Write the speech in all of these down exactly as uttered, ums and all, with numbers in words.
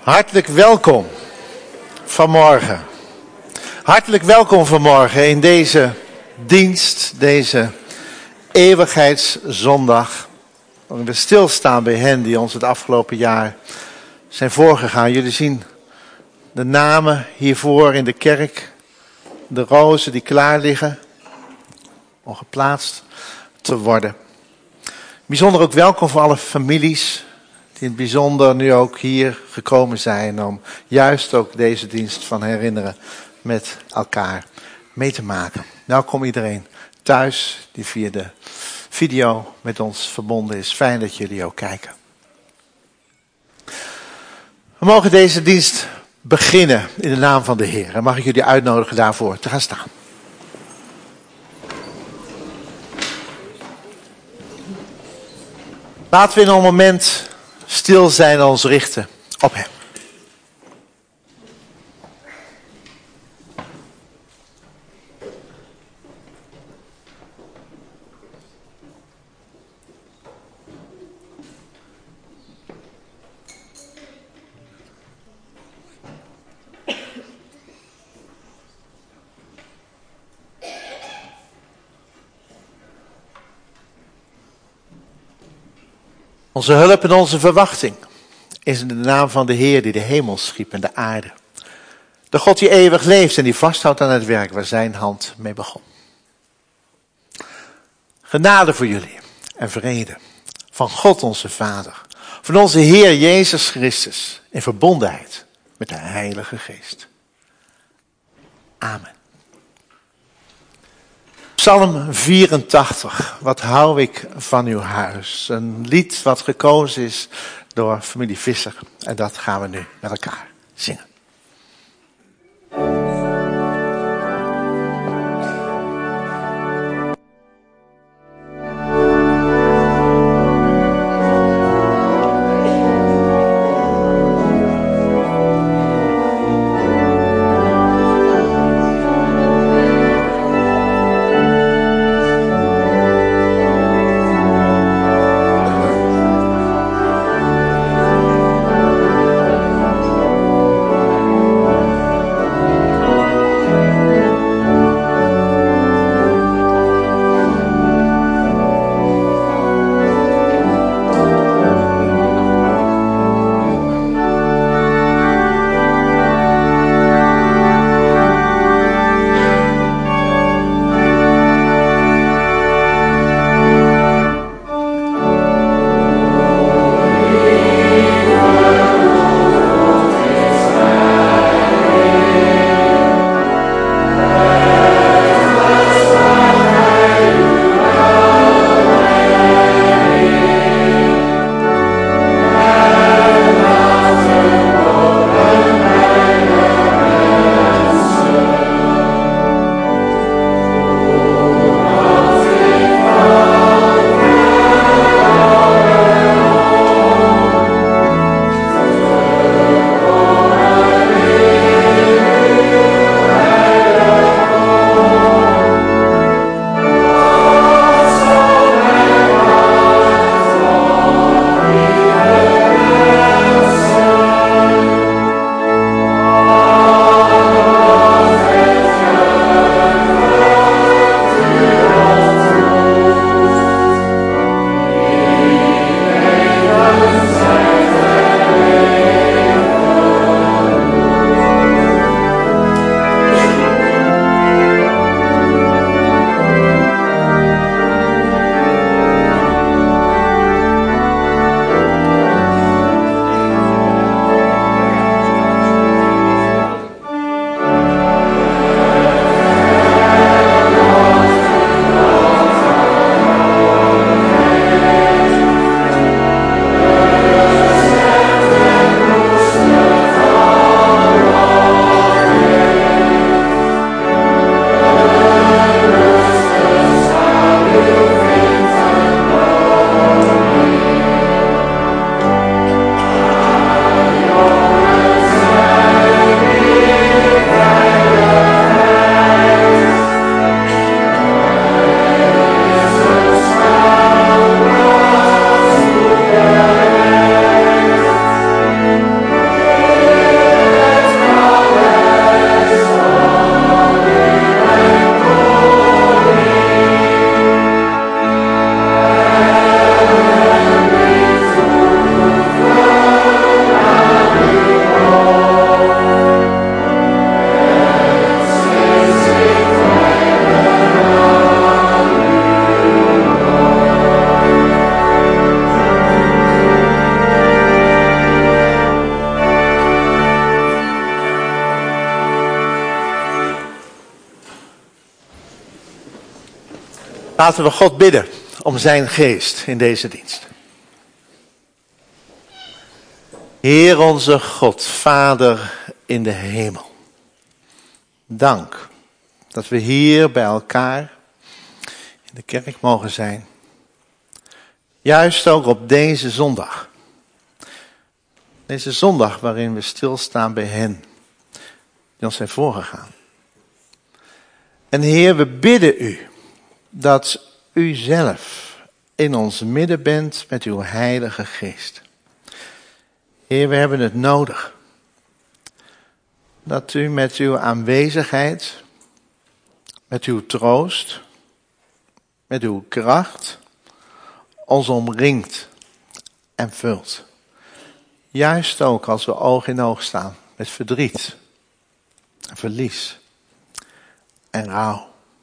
Hartelijk welkom vanmorgen. Hartelijk welkom vanmorgen in deze dienst, deze eeuwigheidszondag. Waarin we stilstaan bij hen die ons het afgelopen jaar zijn voorgegaan. Jullie zien de namen hiervoor in de kerk. De rozen die klaar liggen om geplaatst te worden. Bijzonder ook welkom voor alle families die in het bijzonder nu ook hier gekomen zijn om juist ook deze dienst van herinneren met elkaar mee te maken. Welkom iedereen thuis die via de video met ons verbonden is. Fijn dat jullie ook kijken. We mogen deze dienst beginnen in de naam van de Heer. En mag ik jullie uitnodigen daarvoor te gaan staan. Laten we in een moment stil zijn en ons richten op Hem. Onze hulp en onze verwachting is in de naam van de Heer die de hemel schiep en de aarde. De God die eeuwig leeft en die vasthoudt aan het werk waar zijn hand mee begon. Genade voor jullie en vrede van God onze Vader, van onze Heer Jezus Christus in verbondenheid met de Heilige Geest. Amen. Psalm vierentachtig, wat hou ik van uw huis. Een lied wat gekozen is door familie Visser. En dat gaan we nu met elkaar zingen. Thank Laten we God bidden om zijn geest in deze dienst. Heer onze God, Vader in de hemel. Dank dat we hier bij elkaar in de kerk mogen zijn. Juist ook op deze zondag. Deze zondag waarin we stilstaan bij hen die ons zijn voorgegaan. En Heer, we bidden u dat u zelf in ons midden bent met uw Heilige Geest. Heer, we hebben het nodig. Dat u met uw aanwezigheid, met uw troost, met uw kracht ons omringt en vult. Juist ook als we oog in oog staan met verdriet, en verlies en rouw.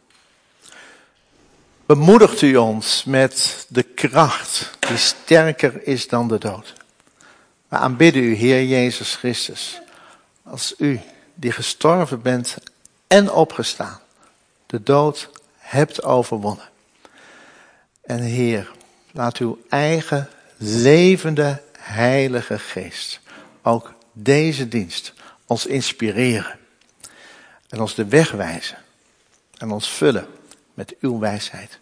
Bemoedigt u ons met de kracht die sterker is dan de dood. We aanbidden u, Heer Jezus Christus, als u die gestorven bent en opgestaan, de dood hebt overwonnen. En Heer, laat uw eigen levende Heilige Geest ook deze dienst ons inspireren en ons de weg wijzen en ons vullen met uw wijsheid.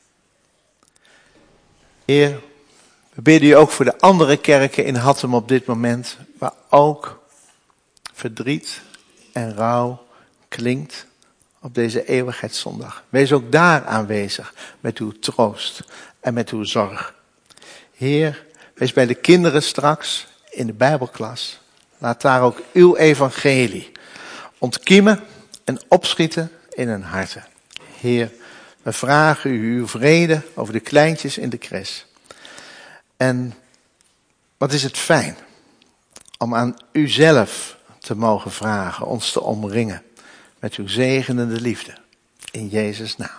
Heer, we bidden u ook voor de andere kerken in Hattem op dit moment, waar ook verdriet en rouw klinkt op deze eeuwigheidszondag. Wees ook daar aanwezig met uw troost en met uw zorg. Heer, wees bij de kinderen straks in de Bijbelklas. Laat daar ook uw evangelie ontkiemen en opschieten in hun harten. Heer, we vragen u uw vrede over de kleintjes in de crash. En wat is het fijn om aan u zelf te mogen vragen, ons te omringen met uw zegenende liefde. In Jezus' naam.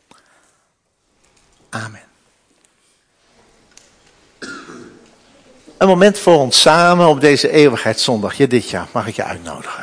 Amen. Een moment voor ons samen op deze eeuwigheidszondag. Ja, dit jaar mag ik je uitnodigen.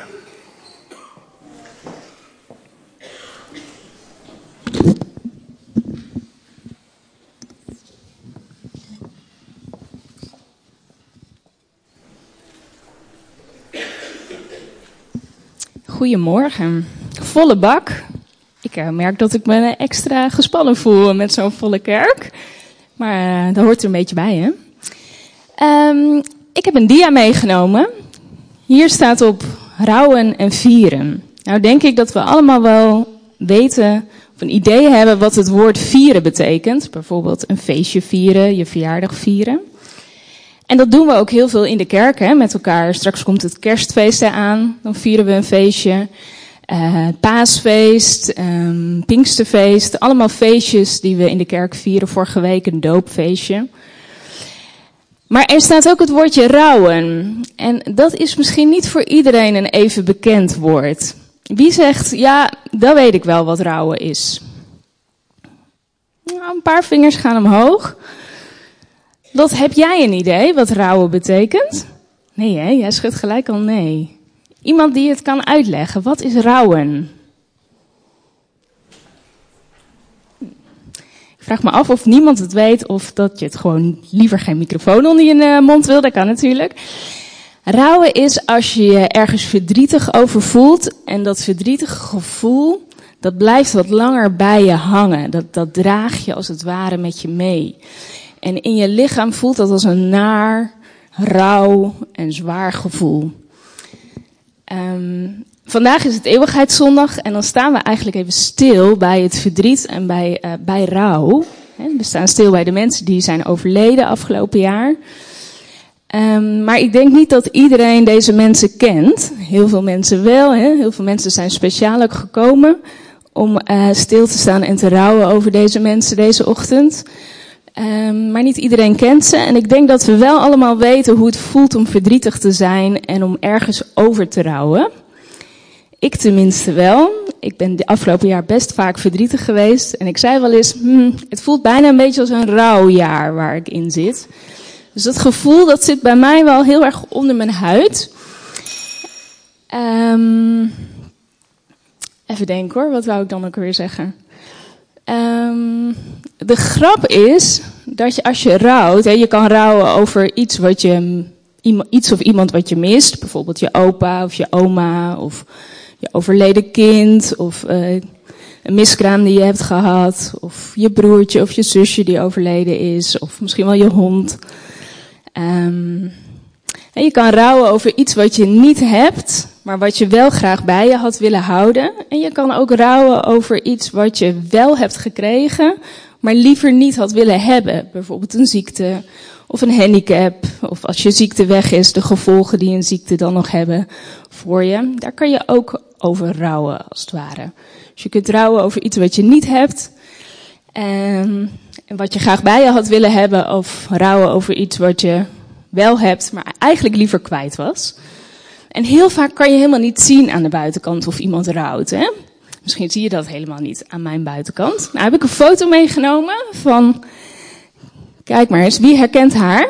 Goedemorgen. Volle bak. Ik uh, merk dat ik me extra gespannen voel met zo'n volle kerk. Maar uh, dat hoort er een beetje bij, hè? Um, ik heb een dia meegenomen. Hier staat op rouwen en vieren. Nou denk ik dat we allemaal wel weten of een idee hebben wat het woord vieren betekent. Bijvoorbeeld een feestje vieren, je verjaardag vieren. En dat doen we ook heel veel in de kerk, hè, met elkaar. Straks komt het kerstfeest eraan, dan vieren we een feestje. Uh, paasfeest, um, pinksterfeest, allemaal feestjes die we in de kerk vieren. Vorige week een doopfeestje. Maar er staat ook het woordje rouwen. En dat is misschien niet voor iedereen een even bekend woord. Wie zegt, ja, dat weet ik wel wat rouwen is. Nou, een paar vingers gaan omhoog. Wat heb jij een idee wat rouwen betekent? Nee, hè? Jij schudt gelijk al nee. Iemand die het kan uitleggen. Wat is rouwen? Ik vraag me af of niemand het weet of dat je het gewoon liever geen microfoon onder je uh, mond wil. Dat kan natuurlijk. Rouwen is als je je ergens verdrietig over voelt. En dat verdrietige gevoel, dat blijft wat langer bij je hangen. Dat, dat draag je als het ware met je mee. En in je lichaam voelt dat als een naar, rauw en zwaar gevoel. Um, vandaag is het eeuwigheidszondag en dan staan we eigenlijk even stil bij het verdriet en bij, uh, bij rouw. We staan stil bij de mensen die zijn overleden afgelopen jaar. Um, maar ik denk niet dat iedereen deze mensen kent. Heel veel mensen wel. Hè? Heel veel mensen zijn speciaal ook gekomen om uh, stil te staan en te rouwen over deze mensen deze ochtend. Um, maar niet iedereen kent ze. En ik denk dat we wel allemaal weten hoe het voelt om verdrietig te zijn en om ergens over te rouwen. Ik tenminste wel. Ik ben de afgelopen jaar best vaak verdrietig geweest. En ik zei wel eens, hmm, het voelt bijna een beetje als een rouwjaar waar ik in zit. Dus dat gevoel, dat zit bij mij wel heel erg onder mijn huid. Um, even denken hoor, wat wou ik dan ook weer zeggen? Um, de grap is dat je als je rouwt, hè, je kan rouwen over iets, wat je, iets of iemand wat je mist. Bijvoorbeeld je opa of je oma of je overleden kind of uh, een miskraam die je hebt gehad. Of je broertje of je zusje die overleden is. Of misschien wel je hond. Um, en je kan rouwen over iets wat je niet hebt, maar wat je wel graag bij je had willen houden. En je kan ook rouwen over iets wat je wel hebt gekregen, maar liever niet had willen hebben. Bijvoorbeeld een ziekte of een handicap. Of als je ziekte weg is, de gevolgen die een ziekte dan nog hebben voor je. Daar kan je ook over rouwen, als het ware. Dus je kunt rouwen over iets wat je niet hebt. En wat je graag bij je had willen hebben. Of rouwen over iets wat je wel hebt, maar eigenlijk liever kwijt was. En heel vaak kan je helemaal niet zien aan de buitenkant of iemand rouwt, hè? Misschien zie je dat helemaal niet aan mijn buitenkant. Nou heb ik een foto meegenomen van, kijk maar eens, wie herkent haar?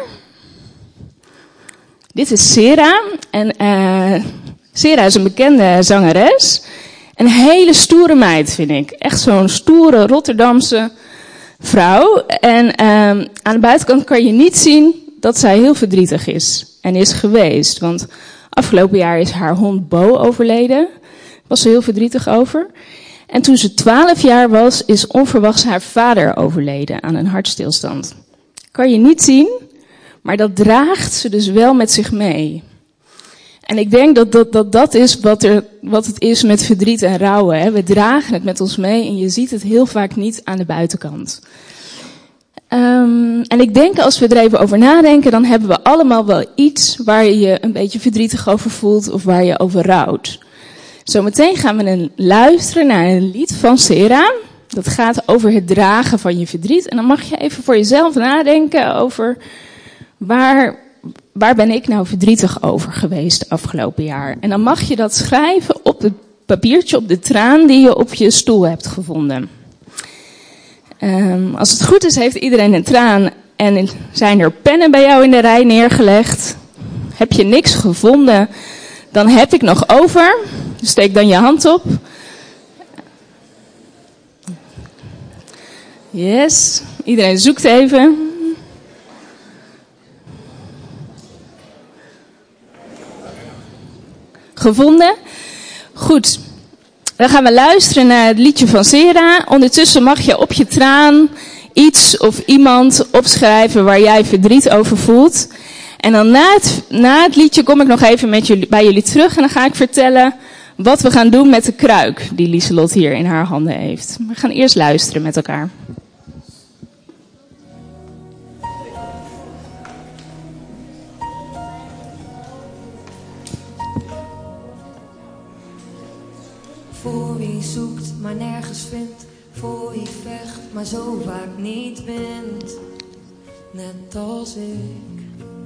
Dit is Sera. En uh, Sera is een bekende zangeres. Een hele stoere meid, vind ik. Echt zo'n stoere Rotterdamse vrouw. En uh, aan de buitenkant kan je niet zien dat zij heel verdrietig is en is geweest. Want afgelopen jaar is haar hond Bo overleden. Was ze heel verdrietig over. En toen ze twaalf jaar was, is onverwachts haar vader overleden aan een hartstilstand. Kan je niet zien, maar dat draagt ze dus wel met zich mee. En ik denk dat dat, dat, dat is wat, er, wat het is met verdriet en rouwen. Hè. We dragen het met ons mee en je ziet het heel vaak niet aan de buitenkant. Um, en ik denk als we er even over nadenken, dan hebben we allemaal wel iets waar je je een beetje verdrietig over voelt of waar je over rouwt. Zometeen gaan we een luisteren naar een lied van Sera. Dat gaat over het dragen van je verdriet. En dan mag je even voor jezelf nadenken over waar, waar ben ik nou verdrietig over geweest afgelopen jaar. En dan mag je dat schrijven op het papiertje, op de traan die je op je stoel hebt gevonden. Um, als het goed is, heeft iedereen een traan en zijn er pennen bij jou in de rij neergelegd. Heb je niks gevonden, dan heb ik nog over. Steek dan je hand op. Yes, iedereen zoekt even. Gevonden? Goed. Dan gaan we luisteren naar het liedje van Sera. Ondertussen mag je op je traan iets of iemand opschrijven waar jij verdriet over voelt. En dan na het, na het liedje kom ik nog even met jullie, bij jullie terug. En dan ga ik vertellen wat we gaan doen met de kruik die Lieselot hier in haar handen heeft. We gaan eerst luisteren met elkaar. Voor wie zoekt, maar nergens vindt. Voor wie vecht, maar zo vaak niet wint. Net als ik.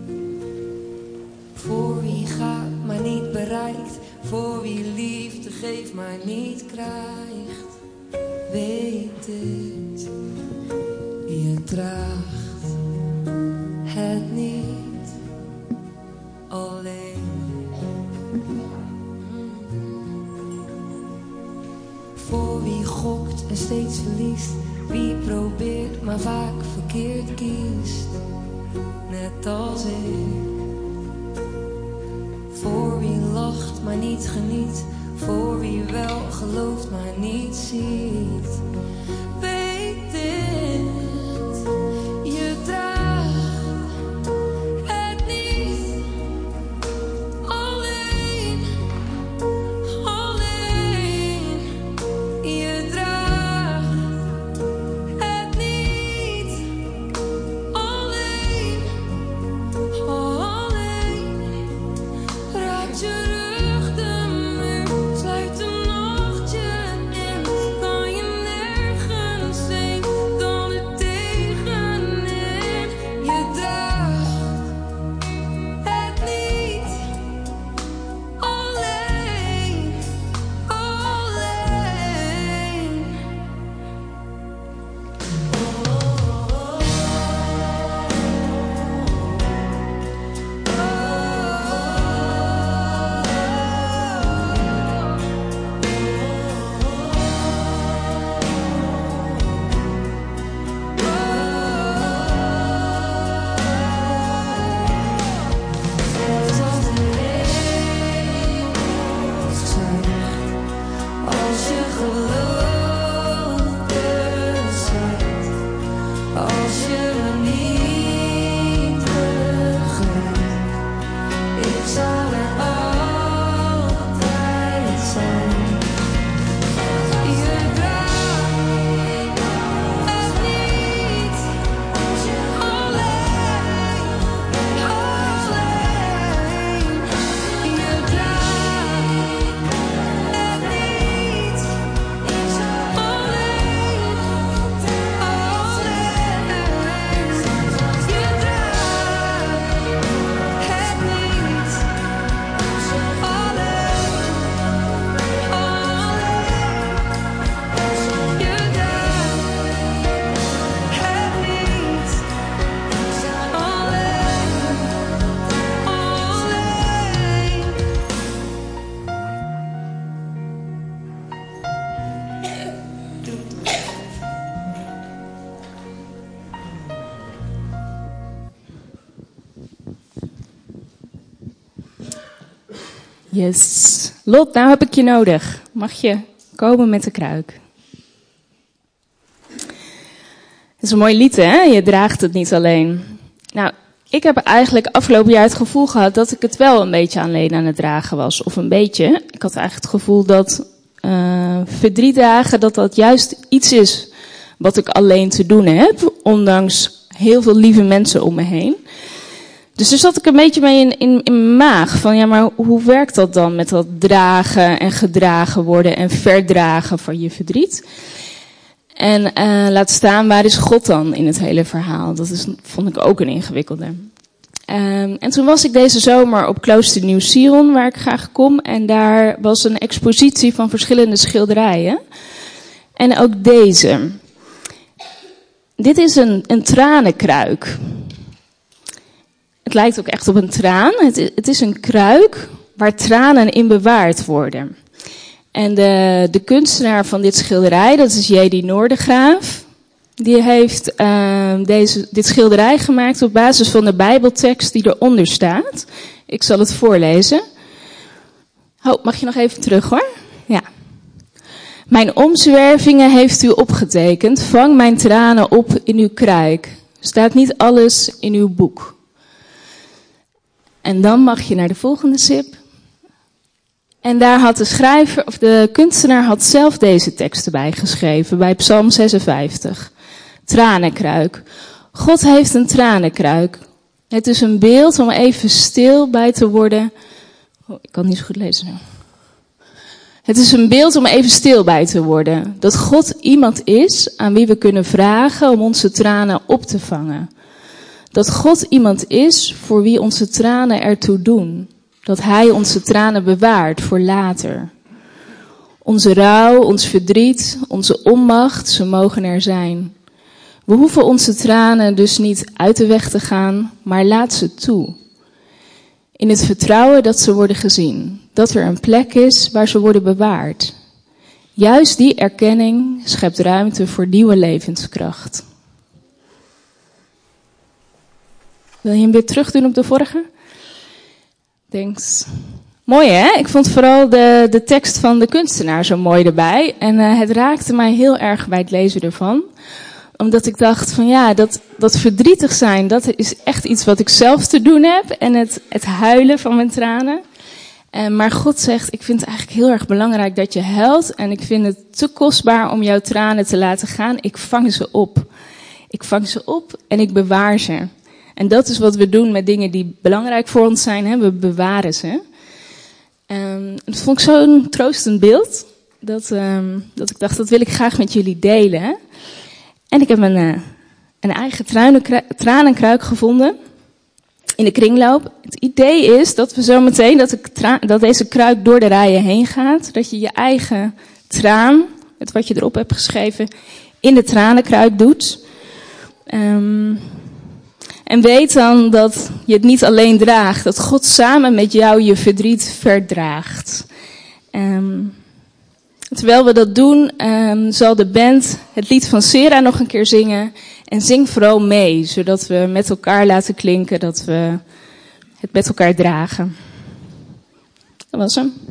Voor wie gaat, maar niet bereikt. Voor wie liefde geeft, maar niet krijgt. Weet dit, je draagt het niet alleen. Voor wie gokt en steeds verliest. Wie probeert, maar vaak verkeerd kiest. Net als ik. Voor wie lacht, maar niet geniet. Voor wie wel gelooft, maar niet ziet. Weet dit, je draagt het niet alleen. Alleen, je draagt het niet alleen. Alleen, raakt je rug de muur, sluit een nachtje in, kan je nergens heen. Yes. Lot, nou heb ik je nodig. Mag je komen met de kruik? Het is een mooi lied, hè? Je draagt het niet alleen. Nou, ik heb eigenlijk afgelopen jaar het gevoel gehad dat ik het wel een beetje alleen aan het dragen was. Of een beetje. Ik had eigenlijk het gevoel dat uh, verdriet dragen, dat dat juist iets is wat ik alleen te doen heb. Ondanks heel veel lieve mensen om me heen. Dus daar zat ik een beetje mee in, in, in mijn maag. Van ja, maar hoe werkt dat dan met dat dragen en gedragen worden en verdragen van je verdriet? En uh, laat staan, waar is God dan in het hele verhaal? Dat is, vond ik ook een ingewikkelde. Um, en toen was ik deze zomer op Klooster Nieuw-Sion, waar ik graag kom. En daar was een expositie van verschillende schilderijen. En ook deze. Dit is een, een tranenkruik. Het lijkt ook echt op een traan. Het is, het is een kruik waar tranen in bewaard worden. En de, de kunstenaar van dit schilderij, dat is J D Noordegraaf. Die heeft uh, deze, dit schilderij gemaakt op basis van de Bijbeltekst die eronder staat. Ik zal het voorlezen. Oh, mag je nog even terug hoor? Ja. Mijn omzwervingen heeft u opgetekend. Vang mijn tranen op in uw kruik. Staat niet alles in uw boek. En dan mag je naar de volgende sip. En daar had de schrijver, of de kunstenaar had zelf deze teksten bij geschreven, bij Psalm zesenvijftig. Tranenkruik. God heeft een tranenkruik. Het is een beeld om even stil bij te worden. Oh, ik kan niet zo goed lezen. Het is een beeld om even stil bij te worden. Dat God iemand is aan wie we kunnen vragen om onze tranen op te vangen. Dat God iemand is voor wie onze tranen ertoe doen. Dat hij onze tranen bewaart voor later. Onze rouw, ons verdriet, onze onmacht, ze mogen er zijn. We hoeven onze tranen dus niet uit de weg te gaan, maar laat ze toe. In het vertrouwen dat ze worden gezien. Dat er een plek is waar ze worden bewaard. Juist die erkenning schept ruimte voor nieuwe levenskracht. Wil je hem weer terug doen op de vorige? Thanks. Mooi hè? Ik vond vooral de, de tekst van de kunstenaar zo mooi erbij. En uh, het raakte mij heel erg bij het lezen ervan. Omdat ik dacht van ja, dat, dat verdrietig zijn, dat is echt iets wat ik zelf te doen heb. En het, het huilen van mijn tranen. Uh, maar God zegt, ik vind het eigenlijk heel erg belangrijk dat je huilt. En ik vind het te kostbaar om jouw tranen te laten gaan. Ik vang ze op. Ik vang ze op en ik bewaar ze. En dat is wat we doen met dingen die belangrijk voor ons zijn. Hè? We bewaren ze. Um, dat vond ik zo'n troostend beeld. Dat, um, dat ik dacht, dat wil ik graag met jullie delen. Hè? En ik heb een, uh, een eigen tranenkruik gevonden. In de kringloop. Het idee is dat we zo meteen, dat, ik tra- dat deze kruik door de rijen heen gaat. Dat je je eigen traan, met wat je erop hebt geschreven, in de tranenkruik doet. Um, En weet dan dat je het niet alleen draagt. Dat God samen met jou je verdriet verdraagt. Um, terwijl we dat doen, um, zal de band het lied van Sera nog een keer zingen. En zing vooral mee, zodat we met elkaar laten klinken dat we het met elkaar dragen. Dat was hem.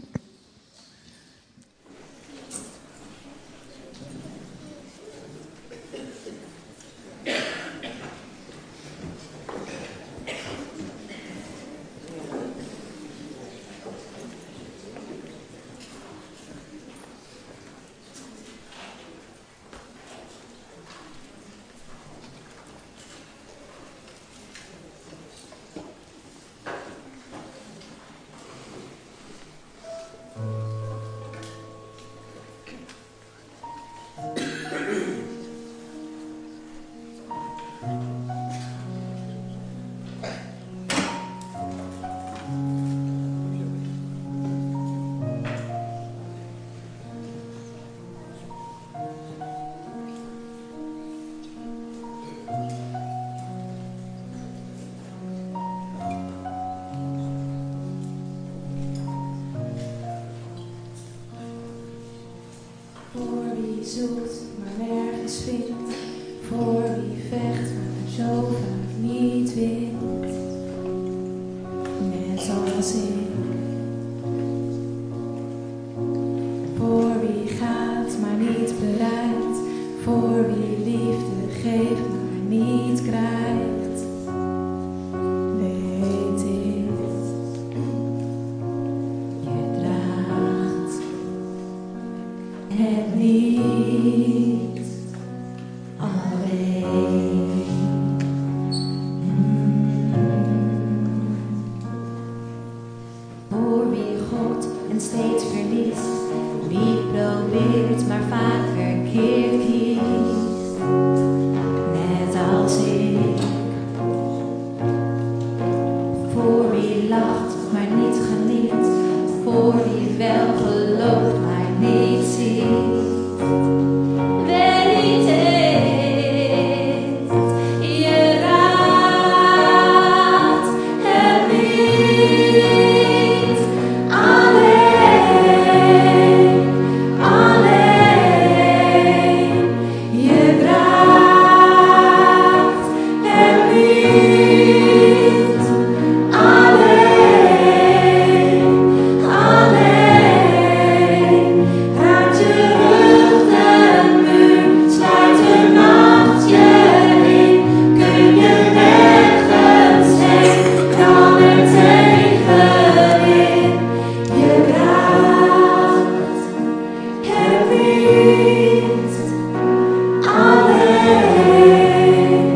zoekt, maar nergens vindt. Voor wie vecht, maar zo vaak niet wint. Net als ik, vraagt, maar niet bereikt. Voor wie liefde geeft, maar niet krijgt. Weet ik, je draagt het niet alleen. Voor wie God en steeds verliest, wie probeert maar vaak verkeerd kiest, net als ik. Voor wie lacht maar niet geniet, voor wie wel gelooft maar niet ziet. Weet ik, je raadt het niet alleen, alleen. Je draagt het niet alleen, alleen. Raakt je rug de muur, sluit de nacht je in. Kun je nergens heen, kan er tegenin. Je draagt het niet alleen,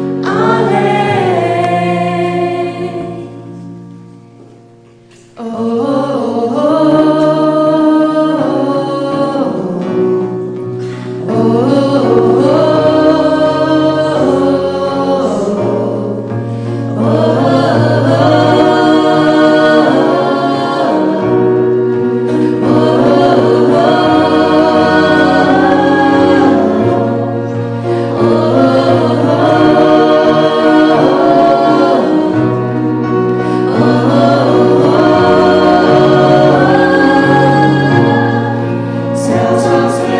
alleen. Oh, oh, oh, oh, oh, zelfs als de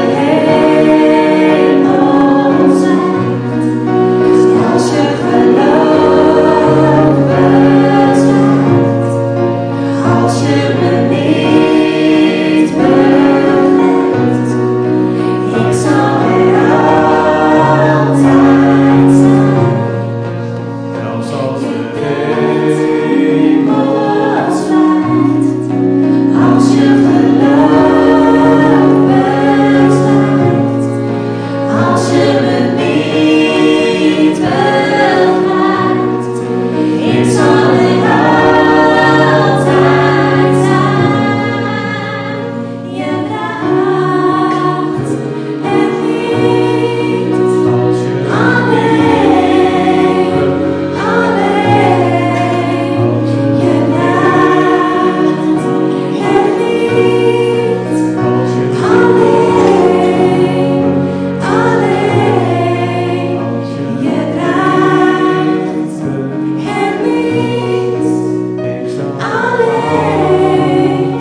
hemel zwijgt, als je geloof bezwijkt, als je me niet begrijpt, ik zal er altijd zijn. Zelfs als de Hemel zwijgt, als je geloof bezwijkt, als je me niet begrijpt, ik zal er altijd zijn. Je draagt het niet alleen, alleen. Je draagt het niet alleen, alleen. Je draagt het niet alleen,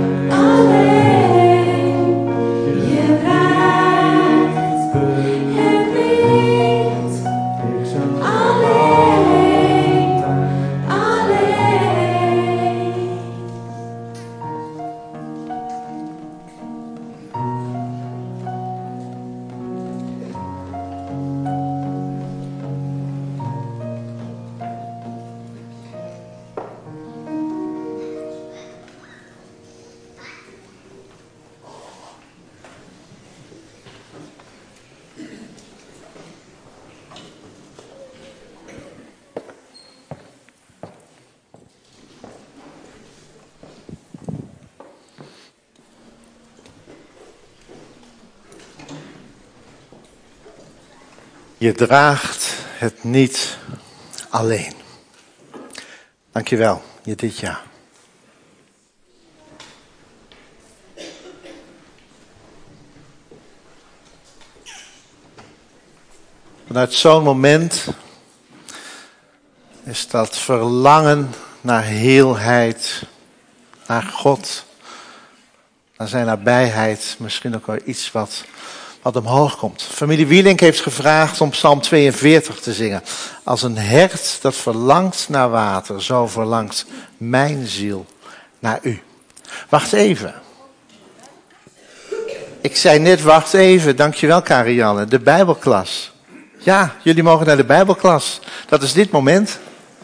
alleen. Je draagt het niet Je draagt het niet alleen. Dankjewel, Jeditja. Vanuit zo'n moment is dat verlangen naar heelheid, naar God, naar zijn nabijheid misschien ook wel iets wat, wat omhoog komt. Familie Wielink heeft gevraagd om Psalm tweeënveertig te zingen. Als een hert dat verlangt naar water, zo verlangt mijn ziel naar u. Wacht even. Ik zei net, wacht even, dankjewel Karianne, de Bijbelklas. Ja, jullie mogen naar de Bijbelklas. Dat is dit moment.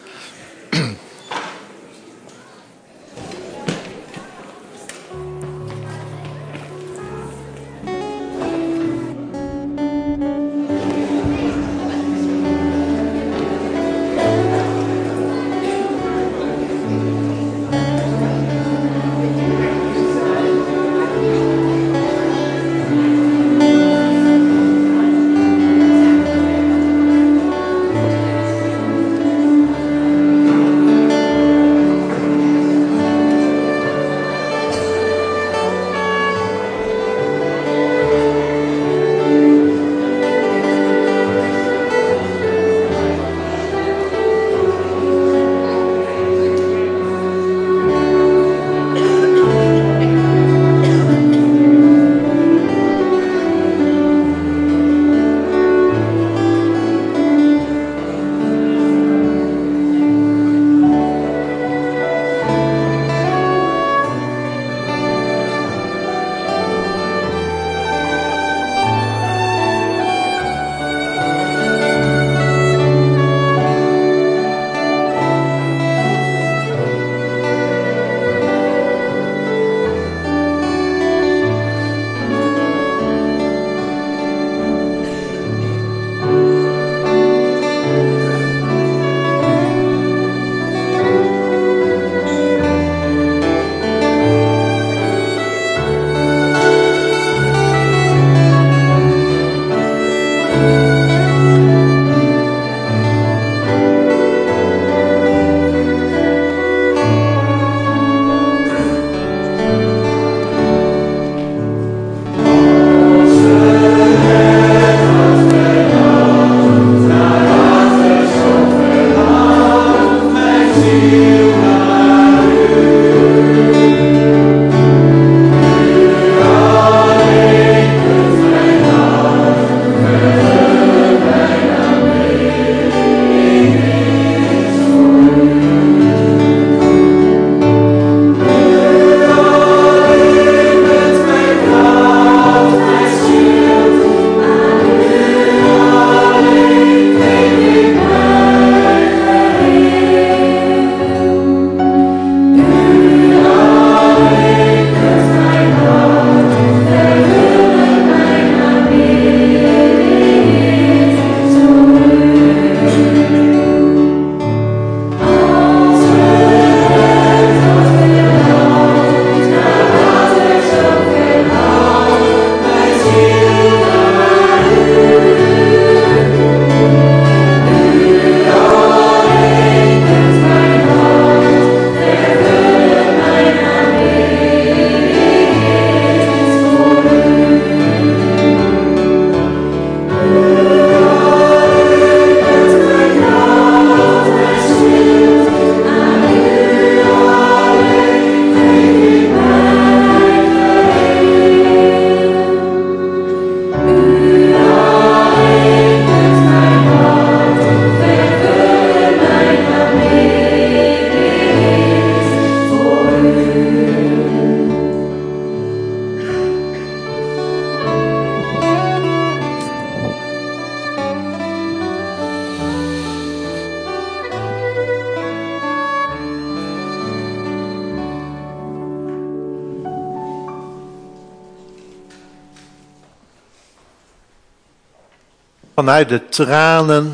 Vanuit de tranen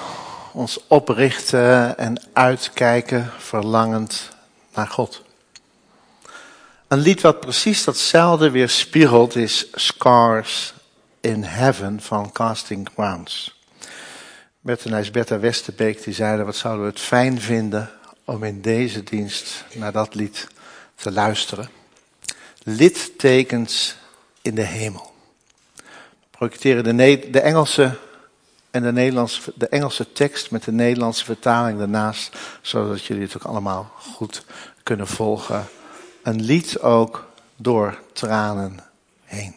ons oprichten en uitkijken, verlangend naar God. Een lied wat precies datzelfde weerspiegelt is Scars in Heaven van Casting Crowns. Bert en Ijsberta Westerbeek die zeiden, wat zouden we het fijn vinden om in deze dienst naar dat lied te luisteren. Littekens in de hemel. We projecteren de, ne- de Engelse en de, Nederlandse, de Engelse tekst met de Nederlandse vertaling daarnaast, zodat jullie het ook allemaal goed kunnen volgen. Een lied ook door tranen heen.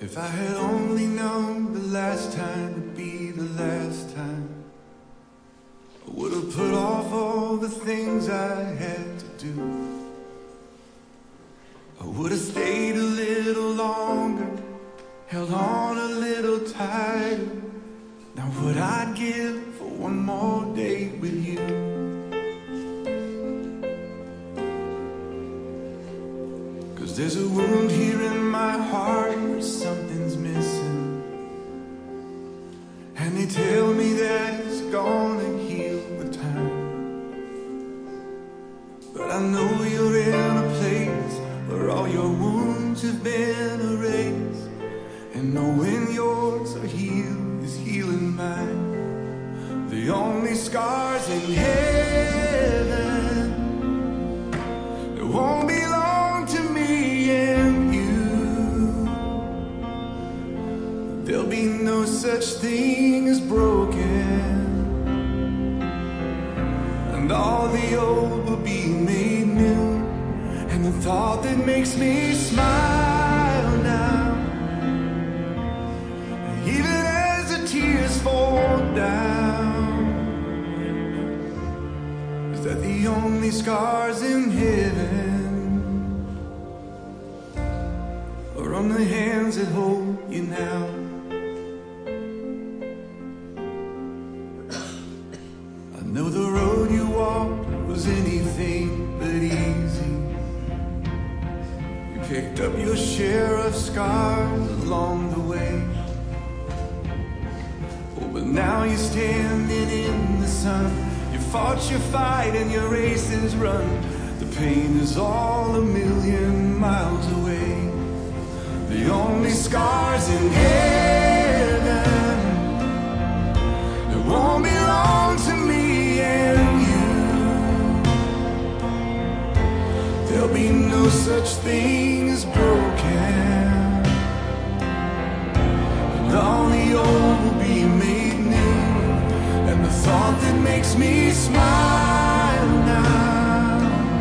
If I had only known the last time would be the last time, I would have put off all the things I had to do. I would have stayed a little longer, held on a little tighter. Now what I'd give for one more day with you. Cause there's a wound here in my heart where something's missing, and they tell me that it's gonna heal with time. But I know you're in a place where all your wounds have been erased, and knowing yours are healed is healing mine. The only scars in heaven that won't belong to me and you. There'll be no such thing as broken, and all the old will be made new. And the thought that makes me smile now, even as the tears fall down, is that the only scars in heaven are on the hands that hold you now. I know the road you walked was anything but easy. Picked up your share of scars along the way. Oh, but now you're standing in the sun. You fought your fight and your race is run. The pain is all a million miles away. The only scars in heaven that won't belong to me and you. There'll be no such thing as broken, and all the old will be made new. And the thought that makes me smile now,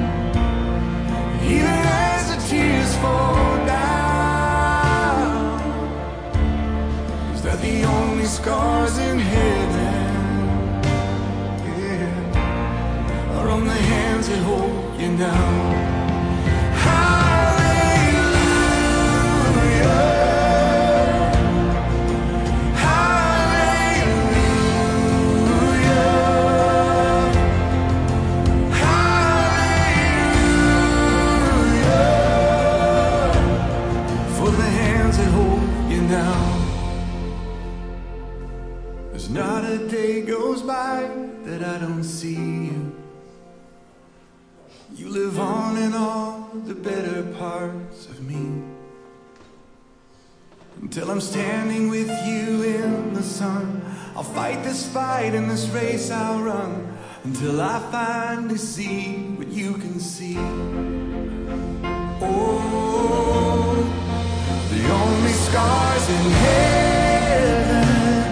even as the tears fall down, is that the only scars in heaven, yeah, are on the hands that hold you now. Not a day goes by that I don't see you. You live on in all the better parts of me. Until I'm standing with you in the sun, I'll fight this fight and this race I'll run, until I finally see what you can see. Oh, the only scars in heaven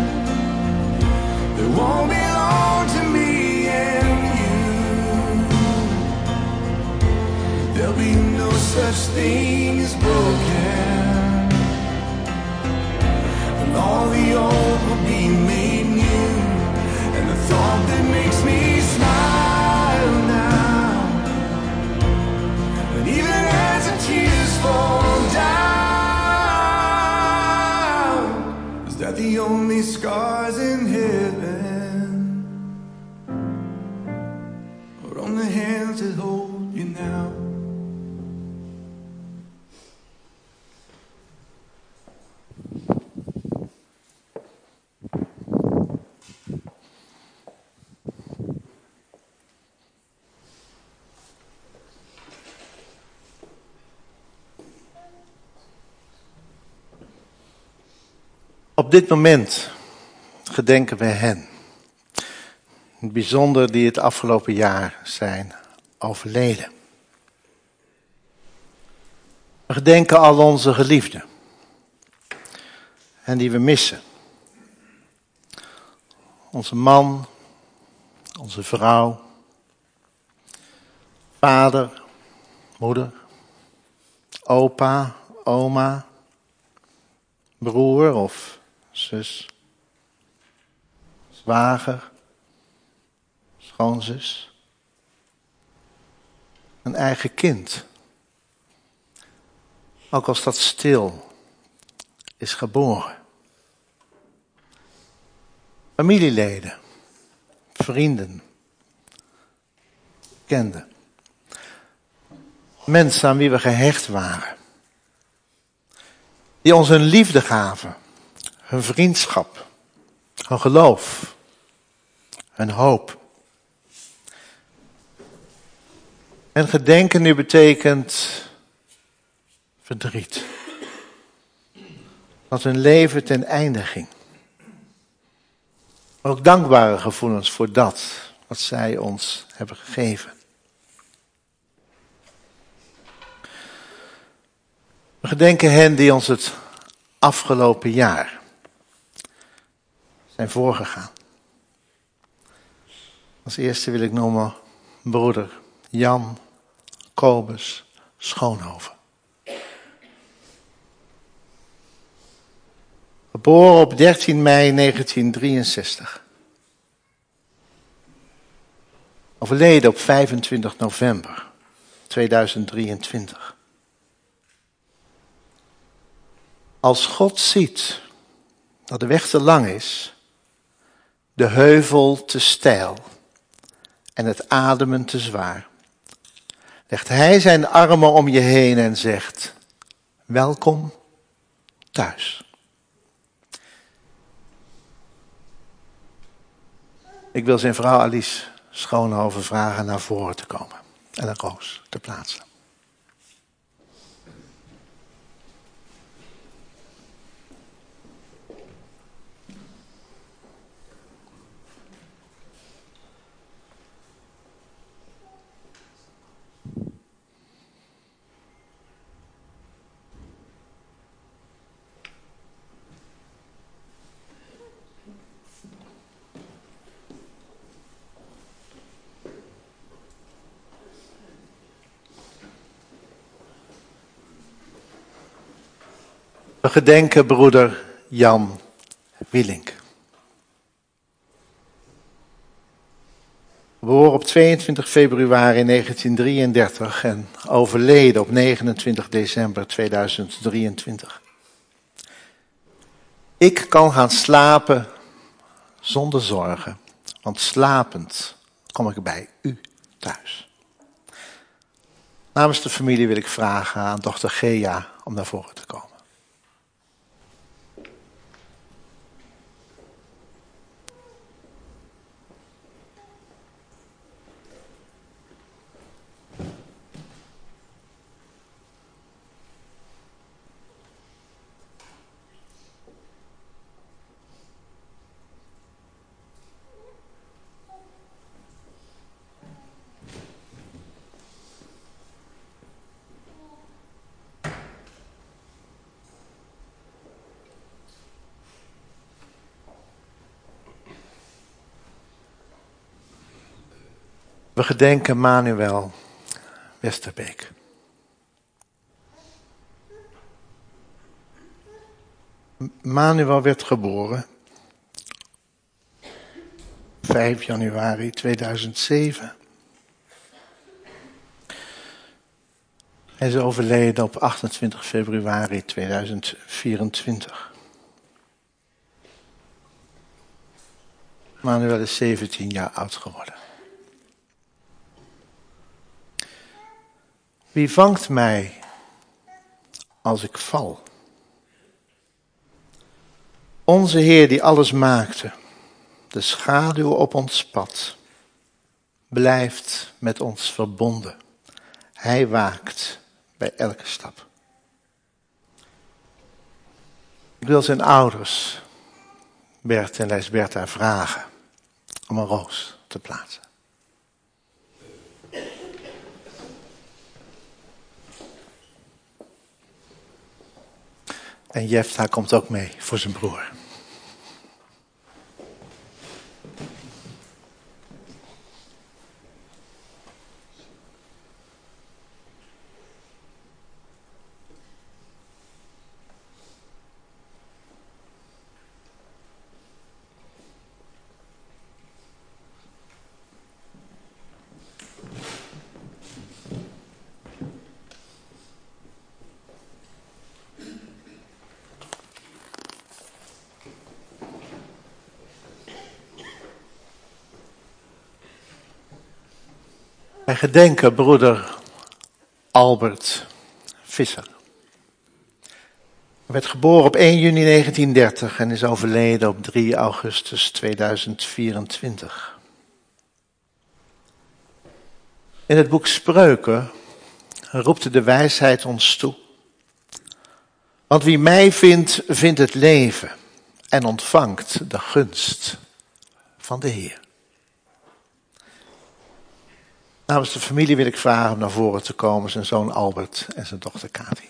that won't belong to me and you. There'll be no such thing as broken, and all the old will be made new. And the thought that makes me smile now, and even as the tears fall down, is that the only scars in heaven are on the hands that hold you now. Op dit moment gedenken we hen, in het bijzonder die het afgelopen jaar zijn overleden. We gedenken al onze geliefden en die we missen. Onze man, onze vrouw, vader, moeder, opa, oma, broer of zus, zwager, schoonzus, een eigen kind. Ook als dat stil is geboren. Familieleden, vrienden, bekenden. Mensen aan wie we gehecht waren. Die ons hun liefde gaven, hun vriendschap, hun geloof, hun hoop. En gedenken nu betekent verdriet. Dat hun leven ten einde ging. Maar ook dankbare gevoelens voor dat wat zij ons hebben gegeven. We gedenken hen die ons het afgelopen jaar zijn voorgegaan. Als eerste wil ik noemen broeder Jan Kobus Schoonhoven. Geboren op dertien mei negentien drieënzestig. Overleden op vijfentwintig november tweeduizend drieëntwintig. Als God ziet dat de weg te lang is, de heuvel te steil en het ademen te zwaar, legt Hij zijn armen om je heen en zegt, welkom thuis. Ik wil zijn vrouw Alice Schoonhoven vragen naar voren te komen en een roos te plaatsen. We gedenken broeder Jan Willink. Geboren op tweeëntwintig februari negentien drieëndertig en overleden op negenentwintig december tweeduizend drieëntwintig. Ik kan gaan slapen zonder zorgen, want slapend kom ik bij u thuis. Namens de familie wil ik vragen aan dochter Gea om naar voren te komen. We gedenken Manuel Westerbeek. Manuel werd geboren vijf januari tweeduizend zeven. Hij is overleden op achtentwintig februari tweeduizend vierentwintig. Manuel is zeventien jaar oud geworden. Wie vangt mij als ik val? Onze Heer die alles maakte, de schaduw op ons pad, blijft met ons verbonden. Hij waakt bij elke stap. Ik wil zijn ouders, Bert en Lijsberta, vragen om een roos te plaatsen. En Jefta komt ook mee voor zijn broer. Wij gedenken broeder Albert Visser. Hij werd geboren op één juni negentienhonderddertig en is overleden op drie augustus tweeduizend vierentwintig. In het boek Spreuken roept de wijsheid ons toe. Want wie mij vindt, vindt het leven en ontvangt de gunst van de Heer. Namens de familie wil ik vragen om naar voren te komen, zijn zoon Albert en zijn dochter Kati.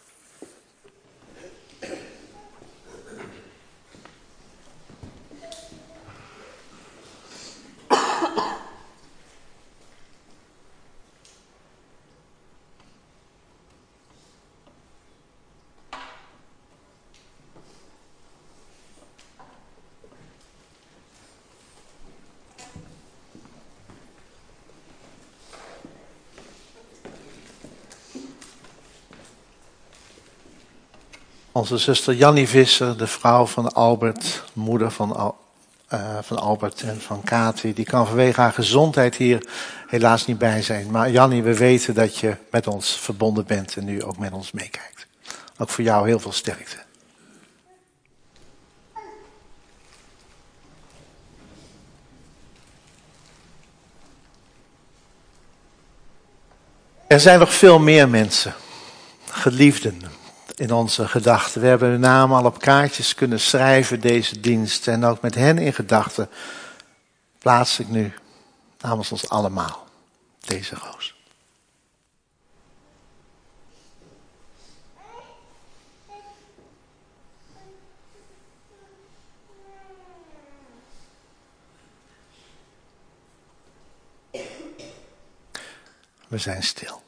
Onze zuster Jannie Visser, de vrouw van Albert, moeder van, Al, uh, van Albert en van Kati, die kan vanwege haar gezondheid hier helaas niet bij zijn. Maar Jannie, we weten dat je met ons verbonden bent en nu ook met ons meekijkt. Ook voor jou heel veel sterkte. Er zijn nog veel meer mensen, geliefden, in onze gedachten. We hebben hun namen al op kaartjes kunnen schrijven deze dienst. En ook met hen in gedachten plaats ik nu namens ons allemaal deze roos. We zijn stil.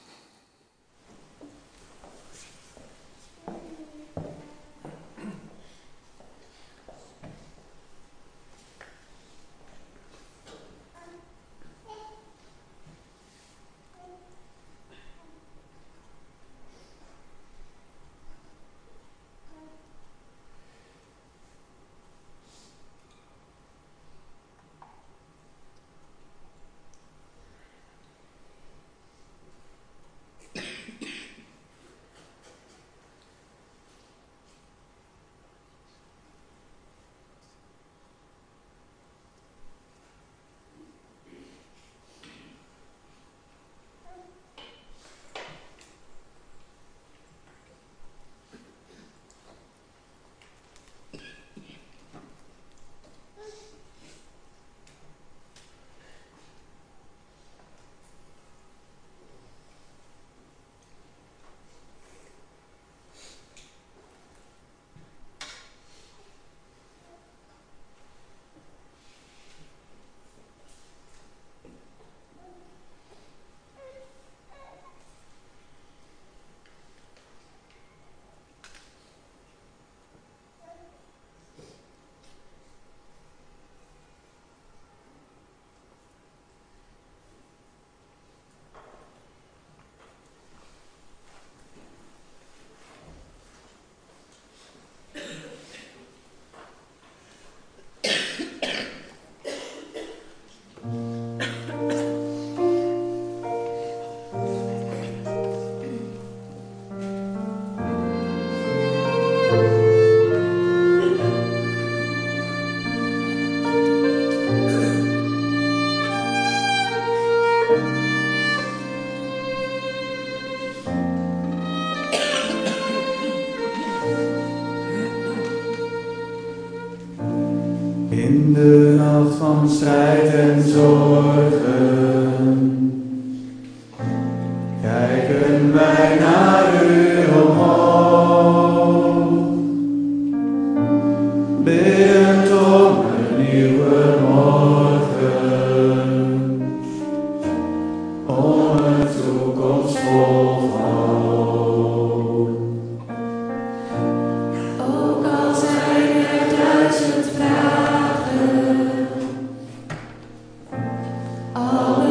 In de nacht van strijd en zorgen kijken wij naar u omhoog, biddend om een nieuwe morgen, om een toekomst vol van hoop. Ook al zijn er duizend vragen, alle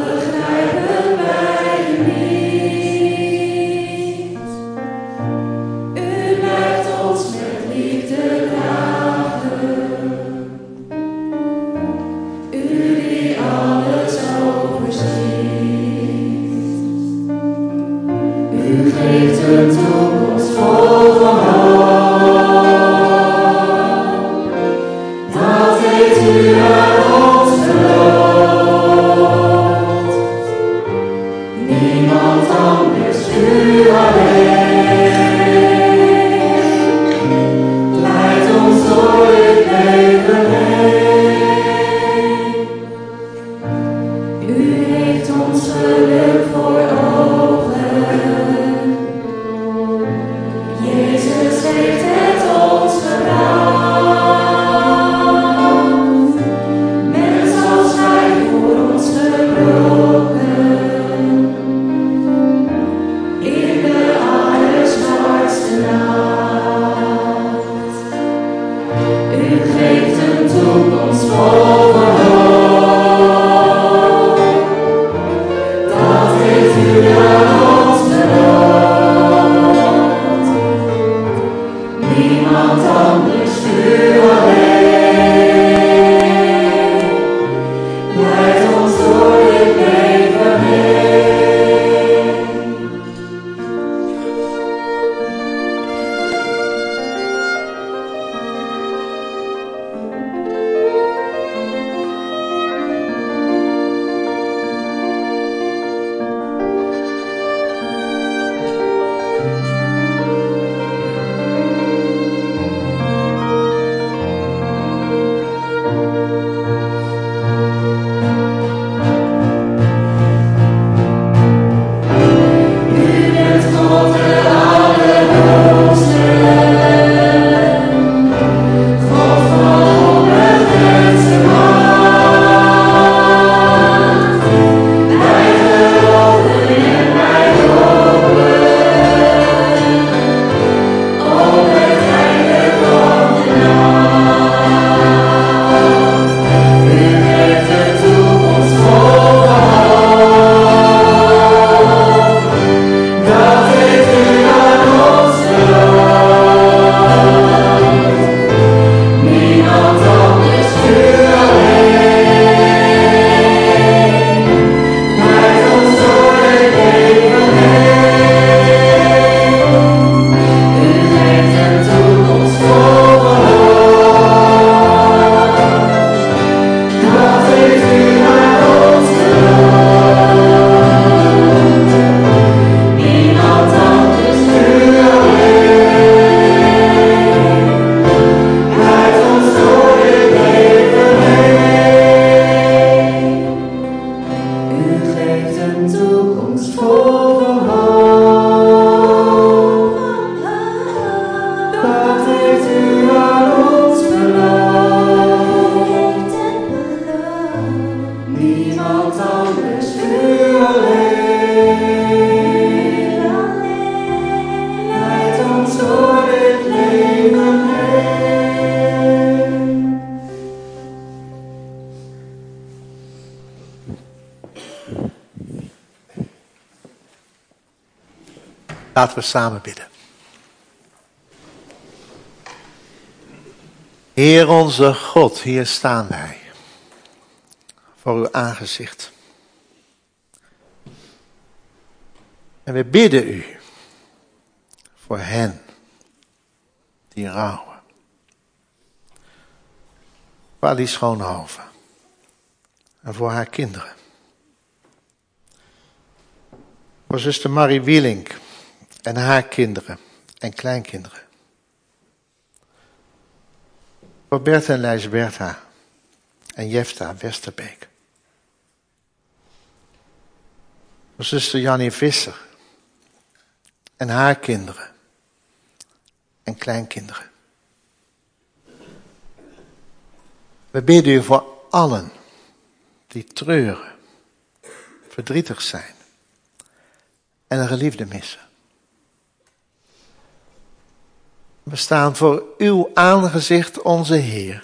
Niemand anders, u alleen. Leid ons door dit leven heen. Laten we samen bidden. Heer onze God, hier staan wij voor uw aangezicht. En we bidden u voor hen die rouwen. Voor Ali Schoonhoven en voor haar kinderen. Voor zuster Marie Wielink en haar kinderen en kleinkinderen. Voor Bert en Lijsbertha en Jefta Westerbeek. Voor zuster Jannie Visser en haar kinderen en kleinkinderen. We bidden u voor allen die treuren, verdrietig zijn en een geliefde missen. We staan voor uw aangezicht, onze Heer.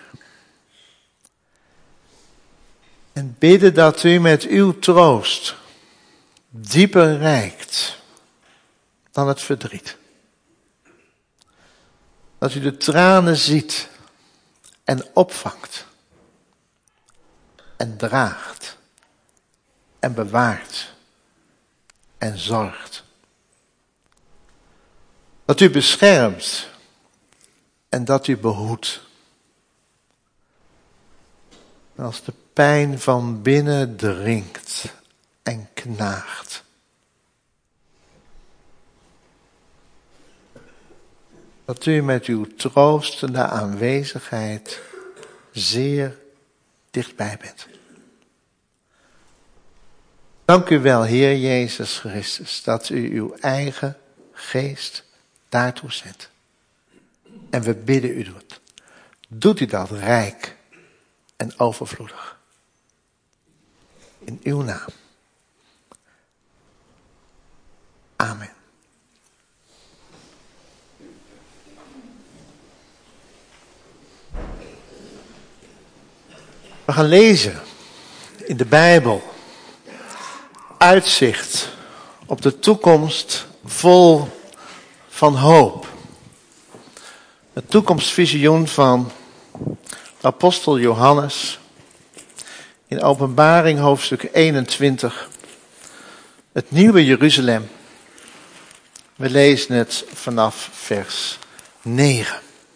En bidden dat u met uw troost dieper reikt dan het verdriet. Dat u de tranen ziet en opvangt en draagt en bewaart en zorgt. Dat u beschermt en dat u behoedt. En als de pijn van binnen dringt en knaagt. Dat u met uw troostende aanwezigheid zeer dichtbij bent. Dank u wel, Heer Jezus Christus, dat u uw eigen geest daartoe zendt. En we bidden u dat. Doet u dat rijk en overvloedig. In uw naam. Amen. We gaan lezen in de Bijbel. Uitzicht op de toekomst vol van hoop. Het toekomstvisioen van de apostel Johannes in Openbaring hoofdstuk eenentwintig. Het nieuwe Jeruzalem. We lezen het vanaf vers negen.